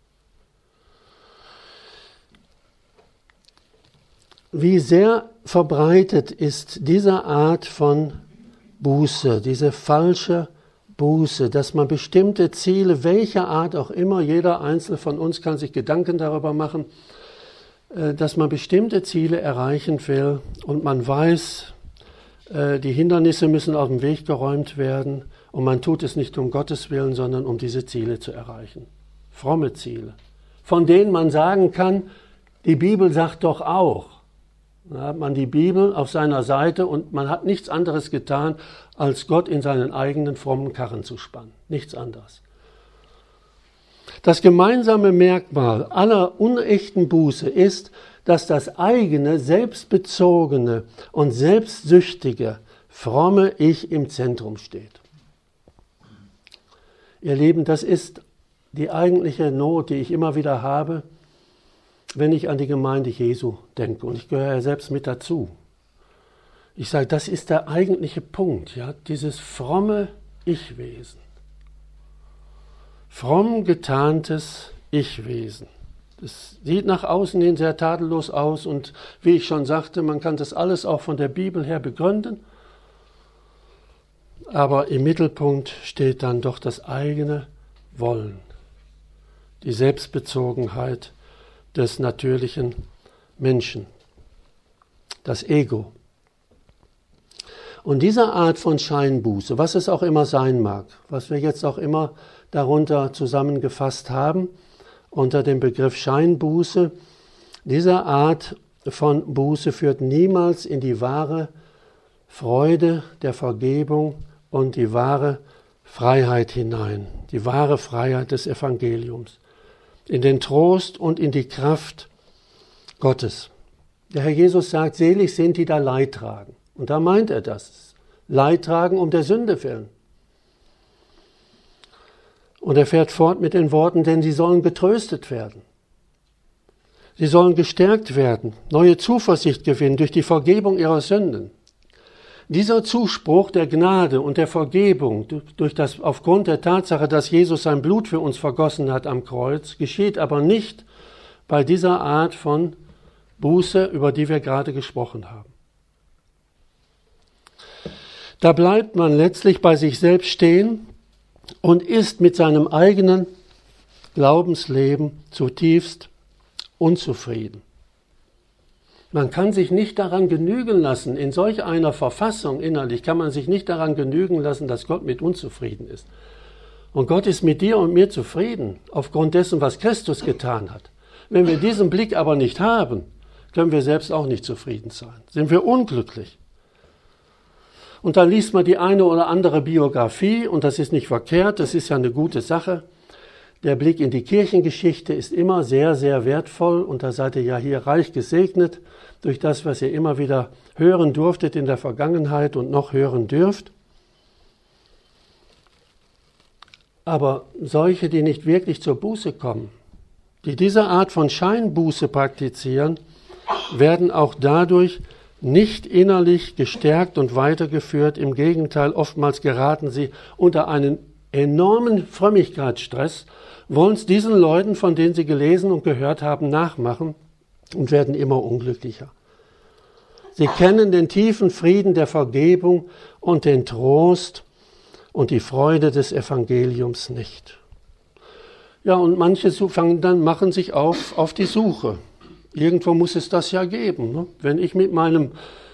Wie sehr verbreitet ist diese Art von Buße, diese falsche Buße, dass man bestimmte Ziele, welcher Art auch immer, jeder Einzelne von uns kann sich Gedanken darüber machen, dass man bestimmte Ziele erreichen will und man weiß, die Hindernisse müssen aus dem Weg geräumt werden und man tut es nicht um Gottes Willen, sondern um diese Ziele zu erreichen. Fromme Ziele, von denen man sagen kann, die Bibel sagt doch auch. Da hat man die Bibel auf seiner Seite und man hat nichts anderes getan, als Gott in seinen eigenen frommen Karren zu spannen. Nichts anderes. Das gemeinsame Merkmal aller unechten Buße ist, dass das eigene, selbstbezogene und selbstsüchtige, fromme Ich im Zentrum steht. Ihr Lieben, das ist die eigentliche Not, die ich immer wieder habe, wenn ich an die Gemeinde Jesu denke. Und ich gehöre ja selbst mit dazu. Ich sage, das ist der eigentliche Punkt, ja, dieses fromme Ich-Wesen. Fromm getarntes Ich-Wesen. Das sieht nach außen hin sehr tadellos aus und wie ich schon sagte, man kann das alles auch von der Bibel her begründen. Aber im Mittelpunkt steht dann doch das eigene Wollen, die Selbstbezogenheit des natürlichen Menschen, das Ego. Und diese Art von Scheinbuße, was es auch immer sein mag, was wir jetzt auch immer darunter zusammengefasst haben, unter dem Begriff Scheinbuße, diese Art von Buße führt niemals in die wahre Freude der Vergebung und die wahre Freiheit hinein, die wahre Freiheit des Evangeliums, in den Trost und in die Kraft Gottes. Der Herr Jesus sagt, selig sind, die da Leid tragen. Und da meint er das, Leid tragen um der Sünde willen. Und er fährt fort mit den Worten, denn sie sollen getröstet werden. Sie sollen gestärkt werden, neue Zuversicht gewinnen durch die Vergebung ihrer Sünden. Dieser Zuspruch der Gnade und der Vergebung aufgrund der Tatsache, dass Jesus sein Blut für uns vergossen hat am Kreuz, geschieht aber nicht bei dieser Art von Buße, über die wir gerade gesprochen haben. Da bleibt man letztlich bei sich selbst stehen und ist mit seinem eigenen Glaubensleben zutiefst unzufrieden. Man kann sich nicht daran genügen lassen, in solch einer Verfassung innerlich kann man sich nicht daran genügen lassen, dass Gott mit uns zufrieden ist. Und Gott ist mit dir und mir zufrieden, aufgrund dessen, was Christus getan hat. Wenn wir diesen Blick aber nicht haben, können wir selbst auch nicht zufrieden sein. Sind wir unglücklich. Und dann liest man die eine oder andere Biografie, und das ist nicht verkehrt, das ist ja eine gute Sache. Der Blick in die Kirchengeschichte ist immer sehr, sehr wertvoll, und da seid ihr ja hier reich gesegnet durch das, was ihr immer wieder hören durftet in der Vergangenheit und noch hören dürft. Aber solche, die nicht wirklich zur Buße kommen, die diese Art von Scheinbuße praktizieren, werden auch dadurch nicht innerlich gestärkt und weitergeführt. Im Gegenteil, oftmals geraten sie unter einen enormen Frömmigkeitsstress, wollen es diesen Leuten, von denen sie gelesen und gehört haben, nachmachen und werden immer unglücklicher. Sie kennen den tiefen Frieden der Vergebung und den Trost und die Freude des Evangeliums nicht. Ja, und manche machen sich auf die Suche. Irgendwo muss es das ja geben. Ne? Wenn ich mit meinem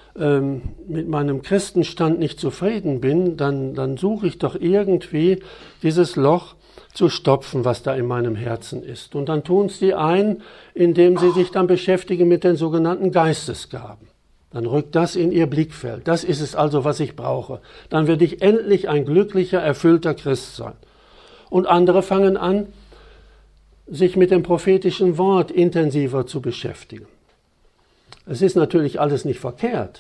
Christenstand nicht zufrieden bin, dann suche ich doch irgendwie dieses Loch zu stopfen, was da in meinem Herzen ist. Und dann tun es die ein, indem sie sich dann beschäftigen mit den sogenannten Geistesgaben. Dann rückt das in ihr Blickfeld. Das ist es also, was ich brauche. Dann werde ich endlich ein glücklicher, erfüllter Christ sein. Und andere fangen an, sich mit dem prophetischen Wort intensiver zu beschäftigen. Es ist natürlich alles nicht verkehrt,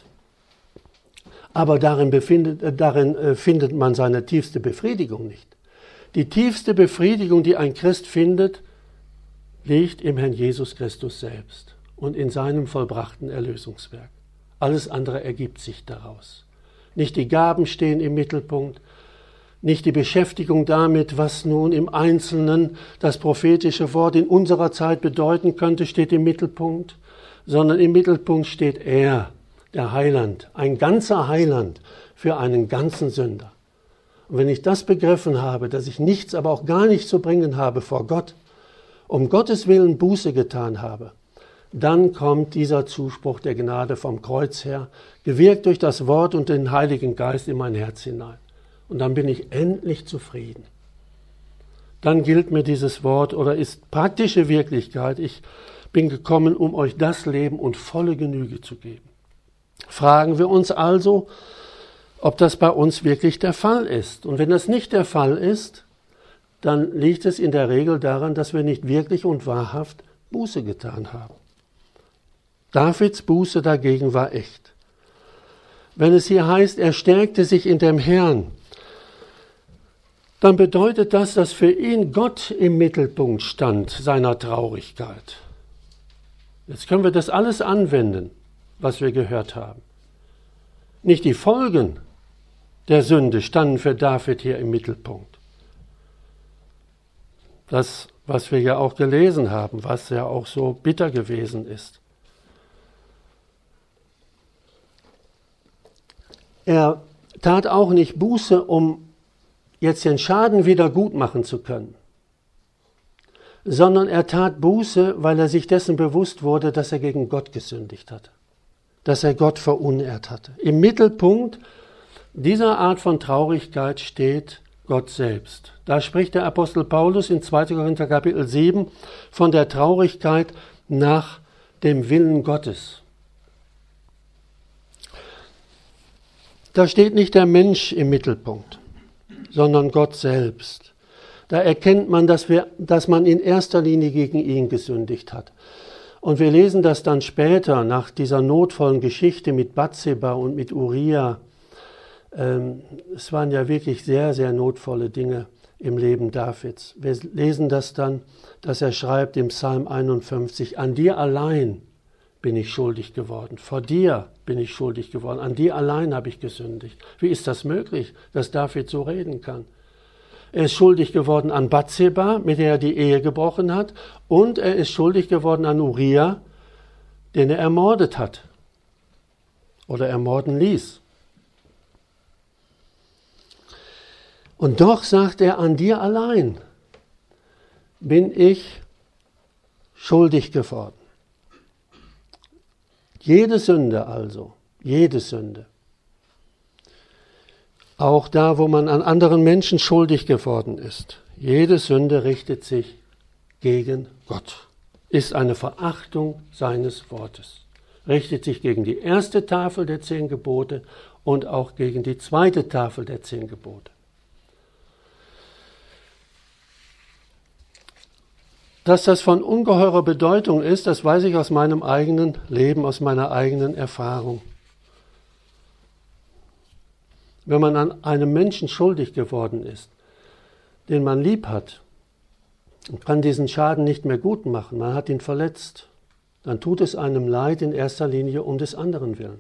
aber darin findet man seine tiefste Befriedigung nicht. Die tiefste Befriedigung, die ein Christ findet, liegt im Herrn Jesus Christus selbst und in seinem vollbrachten Erlösungswerk. Alles andere ergibt sich daraus. Nicht die Gaben stehen im Mittelpunkt, nicht die Beschäftigung damit, was nun im Einzelnen das prophetische Wort in unserer Zeit bedeuten könnte, steht im Mittelpunkt, sondern im Mittelpunkt steht er, der Heiland, ein ganzer Heiland für einen ganzen Sünder. Und wenn ich das begriffen habe, dass ich nichts, aber auch gar nichts zu bringen habe vor Gott, um Gottes Willen Buße getan habe, dann kommt dieser Zuspruch der Gnade vom Kreuz her, gewirkt durch das Wort und den Heiligen Geist in mein Herz hinein. Und dann bin ich endlich zufrieden. Dann gilt mir dieses Wort oder ist praktische Wirklichkeit. Ich bin gekommen, um euch das Leben und volle Genüge zu geben. Fragen wir uns also, ob das bei uns wirklich der Fall ist. Und wenn das nicht der Fall ist, dann liegt es in der Regel daran, dass wir nicht wirklich und wahrhaft Buße getan haben. Davids Buße dagegen war echt. Wenn es hier heißt, er stärkte sich in dem Herrn, dann bedeutet das, dass für ihn Gott im Mittelpunkt stand seiner Traurigkeit. Jetzt können wir das alles anwenden, was wir gehört haben. Nicht die Folgen der Sünde standen für David hier im Mittelpunkt. Das, was wir ja auch gelesen haben, was ja auch so bitter gewesen ist. Er tat auch nicht Buße, um jetzt den Schaden wieder gut machen zu können, sondern er tat Buße, weil er sich dessen bewusst wurde, dass er gegen Gott gesündigt hatte, dass er Gott verunehrt hatte. Im Mittelpunkt dieser Art von Traurigkeit steht Gott selbst. Da spricht der Apostel Paulus in 2. Korinther Kapitel 7 von der Traurigkeit nach dem Willen Gottes. Da steht nicht der Mensch im Mittelpunkt, sondern Gott selbst. Da erkennt man, dass man in erster Linie gegen ihn gesündigt hat. Und wir lesen das dann später nach dieser notvollen Geschichte mit Bathseba und mit Uria. Es waren ja wirklich sehr, sehr notvolle Dinge im Leben Davids. Wir lesen das dann, dass er schreibt im Psalm 51, an dir allein bin ich schuldig geworden, vor dir bin ich schuldig geworden, an dir allein habe ich gesündigt. Wie ist das möglich, dass David so reden kann? Er ist schuldig geworden an Bathseba, mit der er die Ehe gebrochen hat, und er ist schuldig geworden an Uria, den er ermordet hat oder ermorden ließ. Und doch sagt er, an dir allein bin ich schuldig geworden. Jede Sünde also, jede Sünde. Auch da, wo man an anderen Menschen schuldig geworden ist. Jede Sünde richtet sich gegen Gott, ist eine Verachtung seines Wortes. Richtet sich gegen die erste Tafel der 10 Gebote und auch gegen die zweite Tafel der 10 Gebote. Dass das von ungeheurer Bedeutung ist, das weiß ich aus meinem eigenen Leben, aus meiner eigenen Erfahrung. Wenn man an einem Menschen schuldig geworden ist, den man lieb hat, und kann diesen Schaden nicht mehr gut machen, man hat ihn verletzt, dann tut es einem leid in erster Linie um des anderen willen.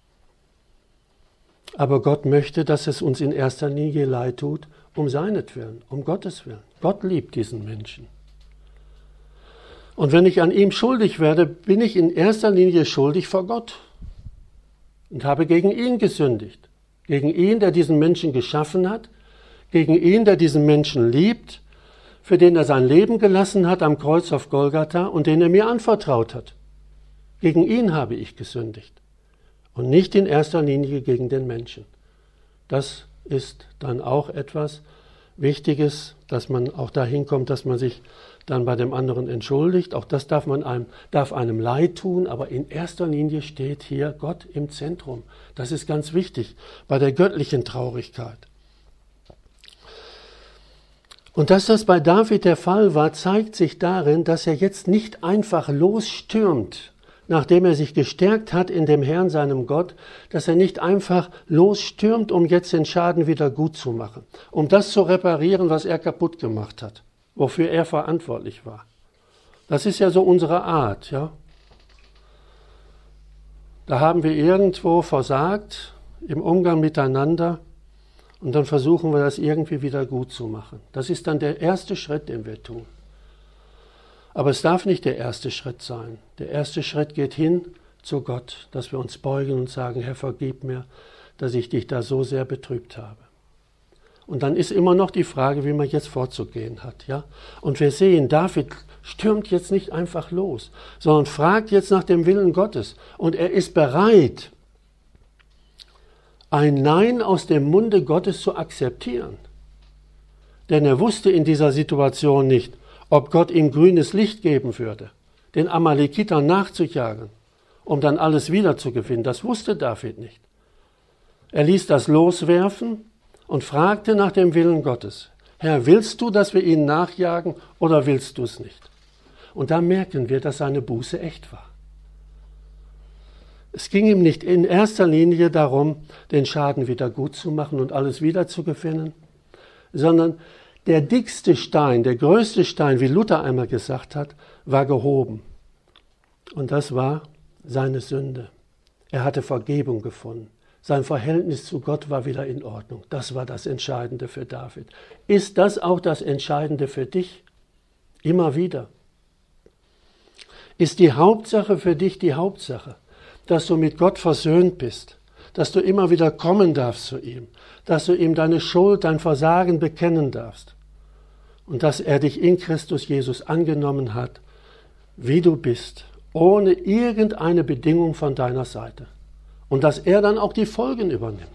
Aber Gott möchte, dass es uns in erster Linie leid tut, um seinetwillen, um Gottes Willen. Gott liebt diesen Menschen. Und wenn ich an ihm schuldig werde, bin ich in erster Linie schuldig vor Gott und habe gegen ihn gesündigt. Gegen ihn, der diesen Menschen geschaffen hat, gegen ihn, der diesen Menschen liebt, für den er sein Leben gelassen hat am Kreuz auf Golgatha und den er mir anvertraut hat. Gegen ihn habe ich gesündigt und nicht in erster Linie gegen den Menschen. Das ist dann auch etwas Wichtiges, dass man auch dahin kommt, dass man sich dann bei dem anderen entschuldigt. Auch das darf einem leid tun, aber in erster Linie steht hier Gott im Zentrum. Das ist ganz wichtig bei der göttlichen Traurigkeit. Und dass das bei David der Fall war, zeigt sich darin, dass er jetzt nicht einfach losstürmt, nachdem er sich gestärkt hat in dem Herrn, seinem Gott, dass er nicht einfach losstürmt, um jetzt den Schaden wieder gut zu machen, um das zu reparieren, was er kaputt gemacht hat, wofür er verantwortlich war. Das ist ja so unsere Art, ja. Da haben wir irgendwo versagt im Umgang miteinander und dann versuchen wir das irgendwie wieder gut zu machen. Das ist dann der erste Schritt, den wir tun. Aber es darf nicht der erste Schritt sein. Der erste Schritt geht hin zu Gott, dass wir uns beugen und sagen, Herr, vergib mir, dass ich dich da so sehr betrübt habe. Und dann ist immer noch die Frage, wie man jetzt vorzugehen hat. Ja? Und wir sehen, David stürmt jetzt nicht einfach los, sondern fragt jetzt nach dem Willen Gottes. Und er ist bereit, ein Nein aus dem Munde Gottes zu akzeptieren. Denn er wusste in dieser Situation nicht, ob Gott ihm grünes Licht geben würde, den Amalekitern nachzujagen, um dann alles wiederzugewinnen. Das wusste David nicht. Er ließ das loswerfen und fragte nach dem Willen Gottes. Herr, willst du, dass wir ihnen nachjagen oder willst du es nicht? Und da merken wir, dass seine Buße echt war. Es ging ihm nicht in erster Linie darum, den Schaden wieder gut zu machen und alles wieder zu gewinnen, sondern der dickste Stein, der größte Stein, wie Luther einmal gesagt hat, war gehoben. Und das war seine Sünde. Er hatte Vergebung gefunden. Sein Verhältnis zu Gott war wieder in Ordnung. Das war das Entscheidende für David. Ist das auch das Entscheidende für dich? Immer wieder. Ist die Hauptsache für dich die Hauptsache, dass du mit Gott versöhnt bist, dass du immer wieder kommen darfst zu ihm, dass du ihm deine Schuld, dein Versagen bekennen darfst und dass er dich in Christus Jesus angenommen hat, wie du bist, ohne irgendeine Bedingung von deiner Seite. Und dass er dann auch die Folgen übernimmt.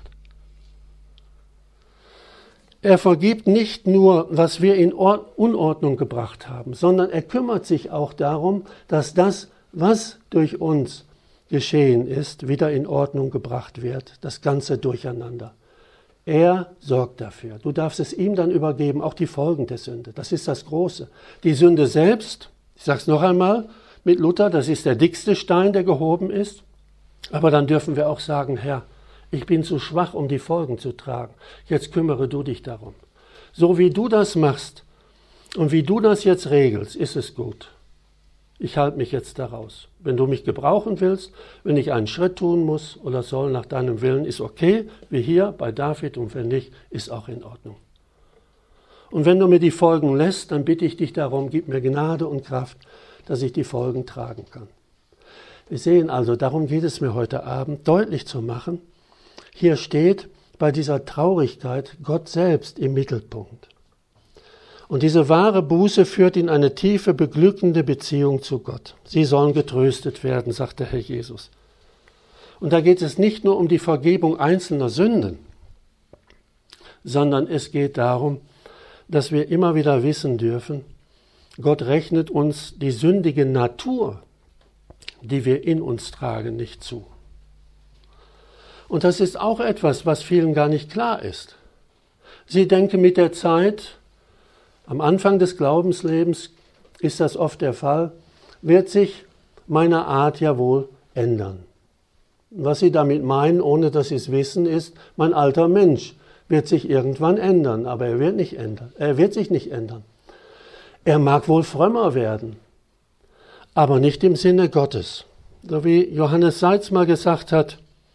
Er vergibt nicht nur, was wir in Unordnung gebracht haben, sondern er kümmert sich auch darum, dass das, was durch uns geschehen ist, wieder in Ordnung gebracht wird, das ganze Durcheinander. Er sorgt dafür. Du darfst es ihm dann übergeben, auch die Folgen der Sünde. Das ist das Große. Die Sünde selbst, ich sage es noch einmal mit Luther, das ist der dickste Stein, der gehoben ist. Aber dann dürfen wir auch sagen, Herr, ich bin zu schwach, um die Folgen zu tragen. Jetzt kümmere du dich darum. So wie du das machst und wie du das jetzt regelst, ist es gut. Ich halte mich jetzt daraus. Wenn du mich gebrauchen willst, wenn ich einen Schritt tun muss oder soll nach deinem Willen, ist okay, wie hier bei David, und wenn nicht, ist auch in Ordnung. Und wenn du mir die Folgen lässt, dann bitte ich dich darum, gib mir Gnade und Kraft, dass ich die Folgen tragen kann. Wir sehen also, darum geht es mir heute Abend, deutlich zu machen, hier steht bei dieser Traurigkeit Gott selbst im Mittelpunkt. Und diese wahre Buße führt in eine tiefe, beglückende Beziehung zu Gott. Sie sollen getröstet werden, sagt der Herr Jesus. Und da geht es nicht nur um die Vergebung einzelner Sünden, sondern es geht darum, dass wir immer wieder wissen dürfen, Gott rechnet uns die sündige Natur, die wir in uns tragen, nicht zu. Und das ist auch etwas, was vielen gar nicht klar ist. Sie denken mit der Zeit, am Anfang des Glaubenslebens ist das oft der Fall, wird sich meine Art ja wohl ändern. Was sie damit meinen, ohne dass sie es wissen, ist, mein alter Mensch wird sich irgendwann ändern, aber er wird sich nicht ändern. Er mag wohl frömmer werden, aber nicht im Sinne Gottes. So wie Johannes Seitz mal gesagt hat,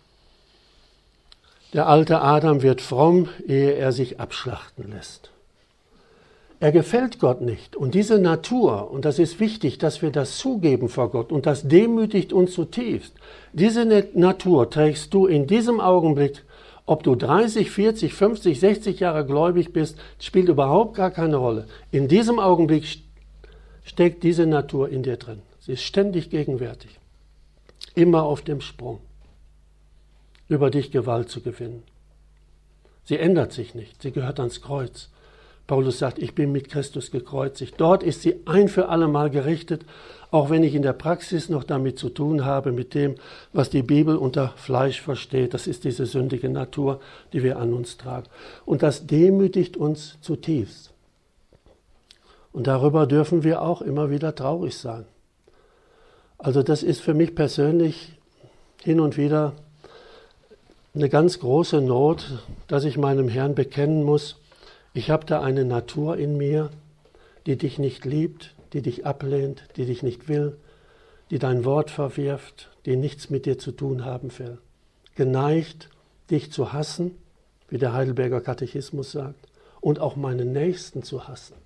der alte Adam wird fromm, ehe er sich abschlachten lässt. Er gefällt Gott nicht. Und diese Natur, und das ist wichtig, dass wir das zugeben vor Gott, und das demütigt uns zutiefst, diese Natur trägst du in diesem Augenblick, ob du 30, 40, 50, 60 Jahre gläubig bist, spielt überhaupt gar keine Rolle. In diesem Augenblick steckt diese Natur in dir drin. Sie ist ständig gegenwärtig. Immer auf dem Sprung, über dich Gewalt zu gewinnen. Sie ändert sich nicht, sie gehört ans Kreuz. Paulus sagt, ich bin mit Christus gekreuzigt. Dort ist sie ein für alle Mal gerichtet, auch wenn ich in der Praxis noch damit zu tun habe, mit dem, was die Bibel unter Fleisch versteht. Das ist diese sündige Natur, die wir an uns tragen. Und das demütigt uns zutiefst. Und darüber dürfen wir auch immer wieder traurig sein. Also das ist für mich persönlich hin und wieder eine ganz große Not, dass ich meinem Herrn bekennen muss, ich habe da eine Natur in mir, die dich nicht liebt, die dich ablehnt, die dich nicht will, die dein Wort verwirft, die nichts mit dir zu tun haben will. Geneigt, dich zu hassen, wie der Heidelberger Katechismus sagt, und auch meinen Nächsten zu hassen.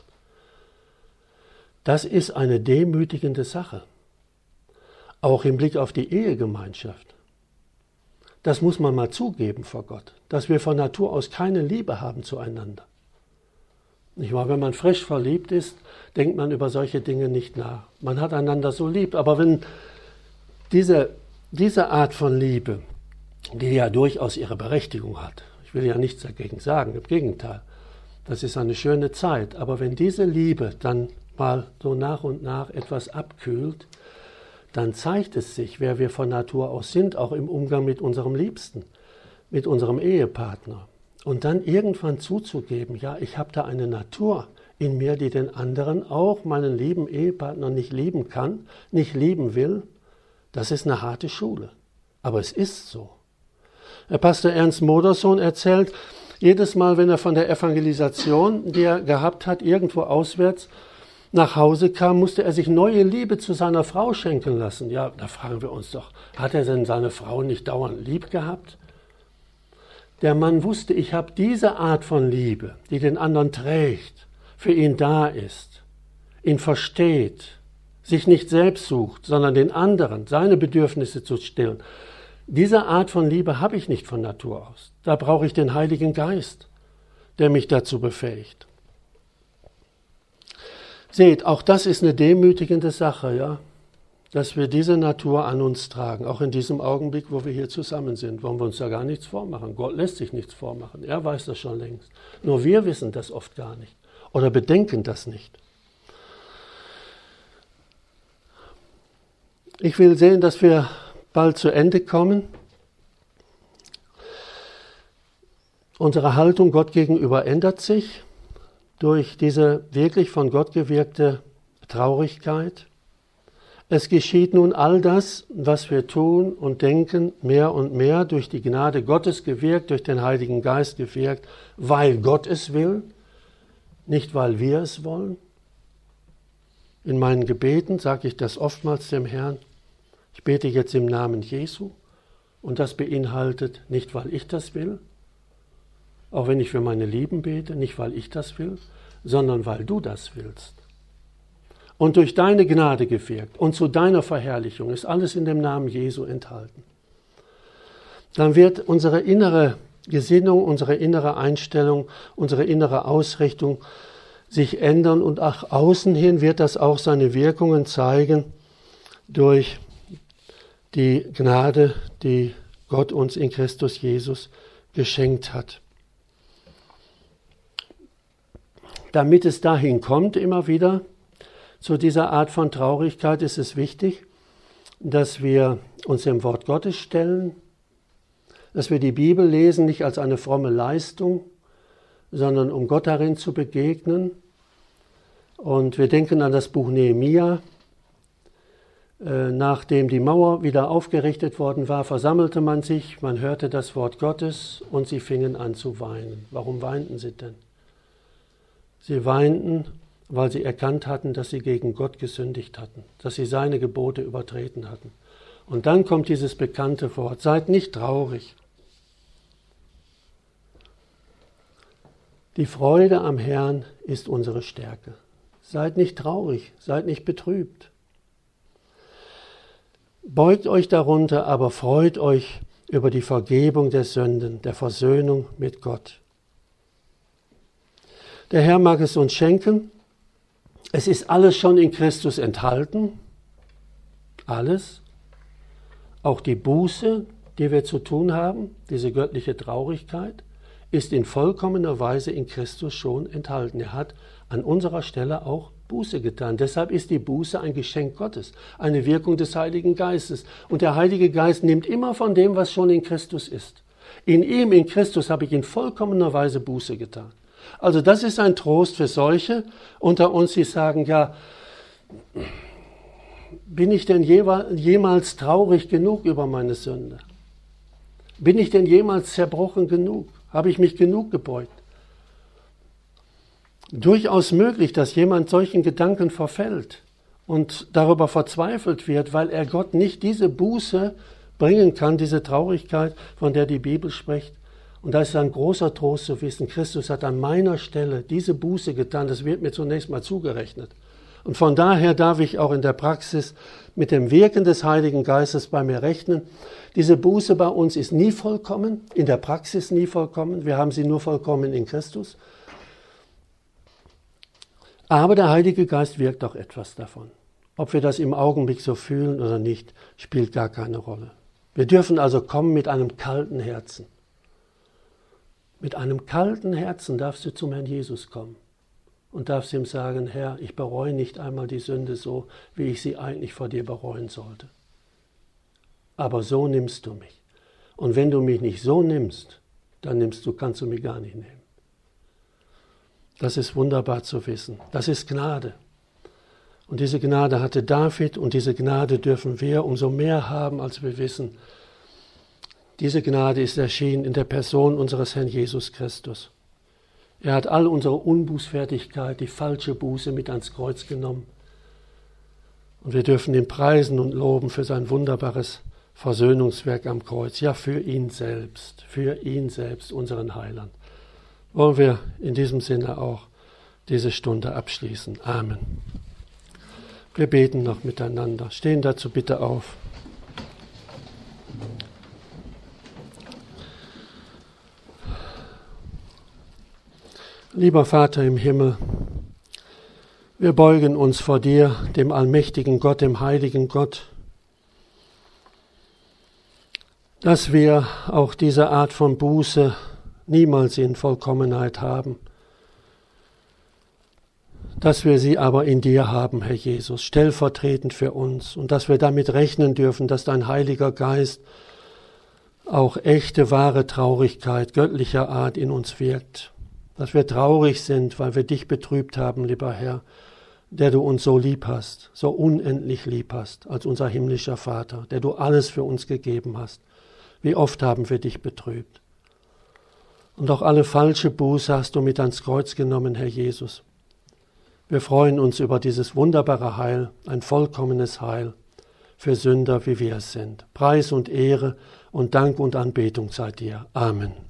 Das ist eine demütigende Sache, auch im Blick auf die Ehegemeinschaft. Das muss man mal zugeben vor Gott, dass wir von Natur aus keine Liebe haben zueinander. Nicht wahr? Wenn man frisch verliebt ist, denkt man über solche Dinge nicht nach. Man hat einander so lieb, aber wenn diese Art von Liebe, die ja durchaus ihre Berechtigung hat, ich will ja nichts dagegen sagen, im Gegenteil, das ist eine schöne Zeit, aber wenn diese Liebe dann mal so nach und nach etwas abkühlt, dann zeigt es sich, wer wir von Natur aus sind, auch im Umgang mit unserem Liebsten, mit unserem Ehepartner. Und dann irgendwann zuzugeben, ja, ich habe da eine Natur in mir, die den anderen, auch meinen lieben Ehepartner, nicht lieben kann, nicht lieben will, das ist eine harte Schule. Aber es ist so. Der Pastor Ernst Modersohn erzählt, jedes Mal, wenn er von der Evangelisation, die er gehabt hat, irgendwo auswärts nach Hause kam, musste er sich neue Liebe zu seiner Frau schenken lassen. Ja, da fragen wir uns doch, hat er denn seine Frau nicht dauernd lieb gehabt? Der Mann wusste, ich habe diese Art von Liebe, die den anderen trägt, für ihn da ist, ihn versteht, sich nicht selbst sucht, sondern den anderen, seine Bedürfnisse zu stillen. Diese Art von Liebe habe ich nicht von Natur aus. Da brauche ich den Heiligen Geist, der mich dazu befähigt. Seht, auch das ist eine demütigende Sache, ja, dass wir diese Natur an uns tragen, auch in diesem Augenblick, wo wir hier zusammen sind. Wollen wir uns da gar nichts vormachen. Gott lässt sich nichts vormachen. Er weiß das schon längst. Nur wir wissen das oft gar nicht oder bedenken das nicht. Ich will sehen, dass wir bald zu Ende kommen. Unsere Haltung Gott gegenüber ändert sich durch diese wirklich von Gott gewirkte Traurigkeit. Es geschieht nun all das, was wir tun und denken, mehr und mehr durch die Gnade Gottes gewirkt, durch den Heiligen Geist gewirkt, weil Gott es will, nicht weil wir es wollen. In meinen Gebeten sage ich das oftmals dem Herrn. Ich bete jetzt im Namen Jesu und das beinhaltet nicht, weil ich das will, auch wenn ich für meine Lieben bete, nicht weil ich das will, sondern weil du das willst. Und durch deine Gnade gewirkt und zu deiner Verherrlichung ist alles in dem Namen Jesu enthalten. Dann wird unsere innere Gesinnung, unsere innere Einstellung, unsere innere Ausrichtung sich ändern und nach außen hin wird das auch seine Wirkungen zeigen durch die Gnade, die Gott uns in Christus Jesus geschenkt hat. Damit es dahin kommt, immer wieder, zu dieser Art von Traurigkeit, ist es wichtig, dass wir uns dem Wort Gottes stellen, dass wir die Bibel lesen, nicht als eine fromme Leistung, sondern um Gott darin zu begegnen. Und wir denken an das Buch Nehemia. Nachdem die Mauer wieder aufgerichtet worden war, versammelte man sich, man hörte das Wort Gottes und sie fingen an zu weinen. Warum weinten sie denn? Sie weinten, weil sie erkannt hatten, dass sie gegen Gott gesündigt hatten, dass sie seine Gebote übertreten hatten. Und dann kommt dieses bekannte Wort, seid nicht traurig. Die Freude am Herrn ist unsere Stärke. Seid nicht traurig, seid nicht betrübt. Beugt euch darunter, aber freut euch über die Vergebung der Sünden, der Versöhnung mit Gott. Der Herr mag es uns schenken. Es ist alles schon in Christus enthalten. Alles. Auch die Buße, die wir zu tun haben, diese göttliche Traurigkeit, ist in vollkommener Weise in Christus schon enthalten. Er hat an unserer Stelle auch Buße getan. Deshalb ist die Buße ein Geschenk Gottes, eine Wirkung des Heiligen Geistes. Und der Heilige Geist nimmt immer von dem, was schon in Christus ist. In ihm, in Christus, habe ich in vollkommener Weise Buße getan. Also das ist ein Trost für solche unter uns, die sagen, ja, bin ich denn jemals traurig genug über meine Sünde? Bin ich denn jemals zerbrochen genug? Habe ich mich genug gebeugt? Durchaus möglich, dass jemand solchen Gedanken verfällt und darüber verzweifelt wird, weil er Gott nicht diese Buße bringen kann, diese Traurigkeit, von der die Bibel spricht. Und da ist ein großer Trost zu wissen, Christus hat an meiner Stelle diese Buße getan, das wird mir zunächst mal zugerechnet. Und von daher darf ich auch in der Praxis mit dem Wirken des Heiligen Geistes bei mir rechnen. Diese Buße bei uns ist nie vollkommen, in der Praxis nie vollkommen, wir haben sie nur vollkommen in Christus. Aber der Heilige Geist wirkt auch etwas davon. Ob wir das im Augenblick so fühlen oder nicht, spielt gar keine Rolle. Wir dürfen also kommen mit einem kalten Herzen. Mit einem kalten Herzen darfst du zum Herrn Jesus kommen und darfst ihm sagen, Herr, ich bereue nicht einmal die Sünde so, wie ich sie eigentlich vor dir bereuen sollte. Aber so nimmst du mich. Und wenn du mich nicht so nimmst, dann kannst du mich gar nicht nehmen. Das ist wunderbar zu wissen. Das ist Gnade. Und diese Gnade hatte David und diese Gnade dürfen wir umso mehr haben, als wir wissen. Diese Gnade ist erschienen in der Person unseres Herrn Jesus Christus. Er hat all unsere Unbußfertigkeit, die falsche Buße mit ans Kreuz genommen. Und wir dürfen ihn preisen und loben für sein wunderbares Versöhnungswerk am Kreuz. Ja, für ihn selbst, unseren Heiland. Wollen wir in diesem Sinne auch diese Stunde abschließen. Amen. Wir beten noch miteinander. Stehen dazu bitte auf. Lieber Vater im Himmel, wir beugen uns vor dir, dem allmächtigen Gott, dem heiligen Gott, dass wir auch diese Art von Buße niemals in Vollkommenheit haben, dass wir sie aber in dir haben, Herr Jesus, stellvertretend für uns und dass wir damit rechnen dürfen, dass dein Heiliger Geist auch echte, wahre Traurigkeit göttlicher Art in uns wirkt, dass wir traurig sind, weil wir dich betrübt haben, lieber Herr, der du uns so lieb hast, so unendlich lieb hast, als unser himmlischer Vater, der du alles für uns gegeben hast. Wie oft haben wir dich betrübt. Und auch alle falsche Buße hast du mit ans Kreuz genommen, Herr Jesus. Wir freuen uns über dieses wunderbare Heil, ein vollkommenes Heil für Sünder, wie wir es sind. Preis und Ehre und Dank und Anbetung sei dir. Amen.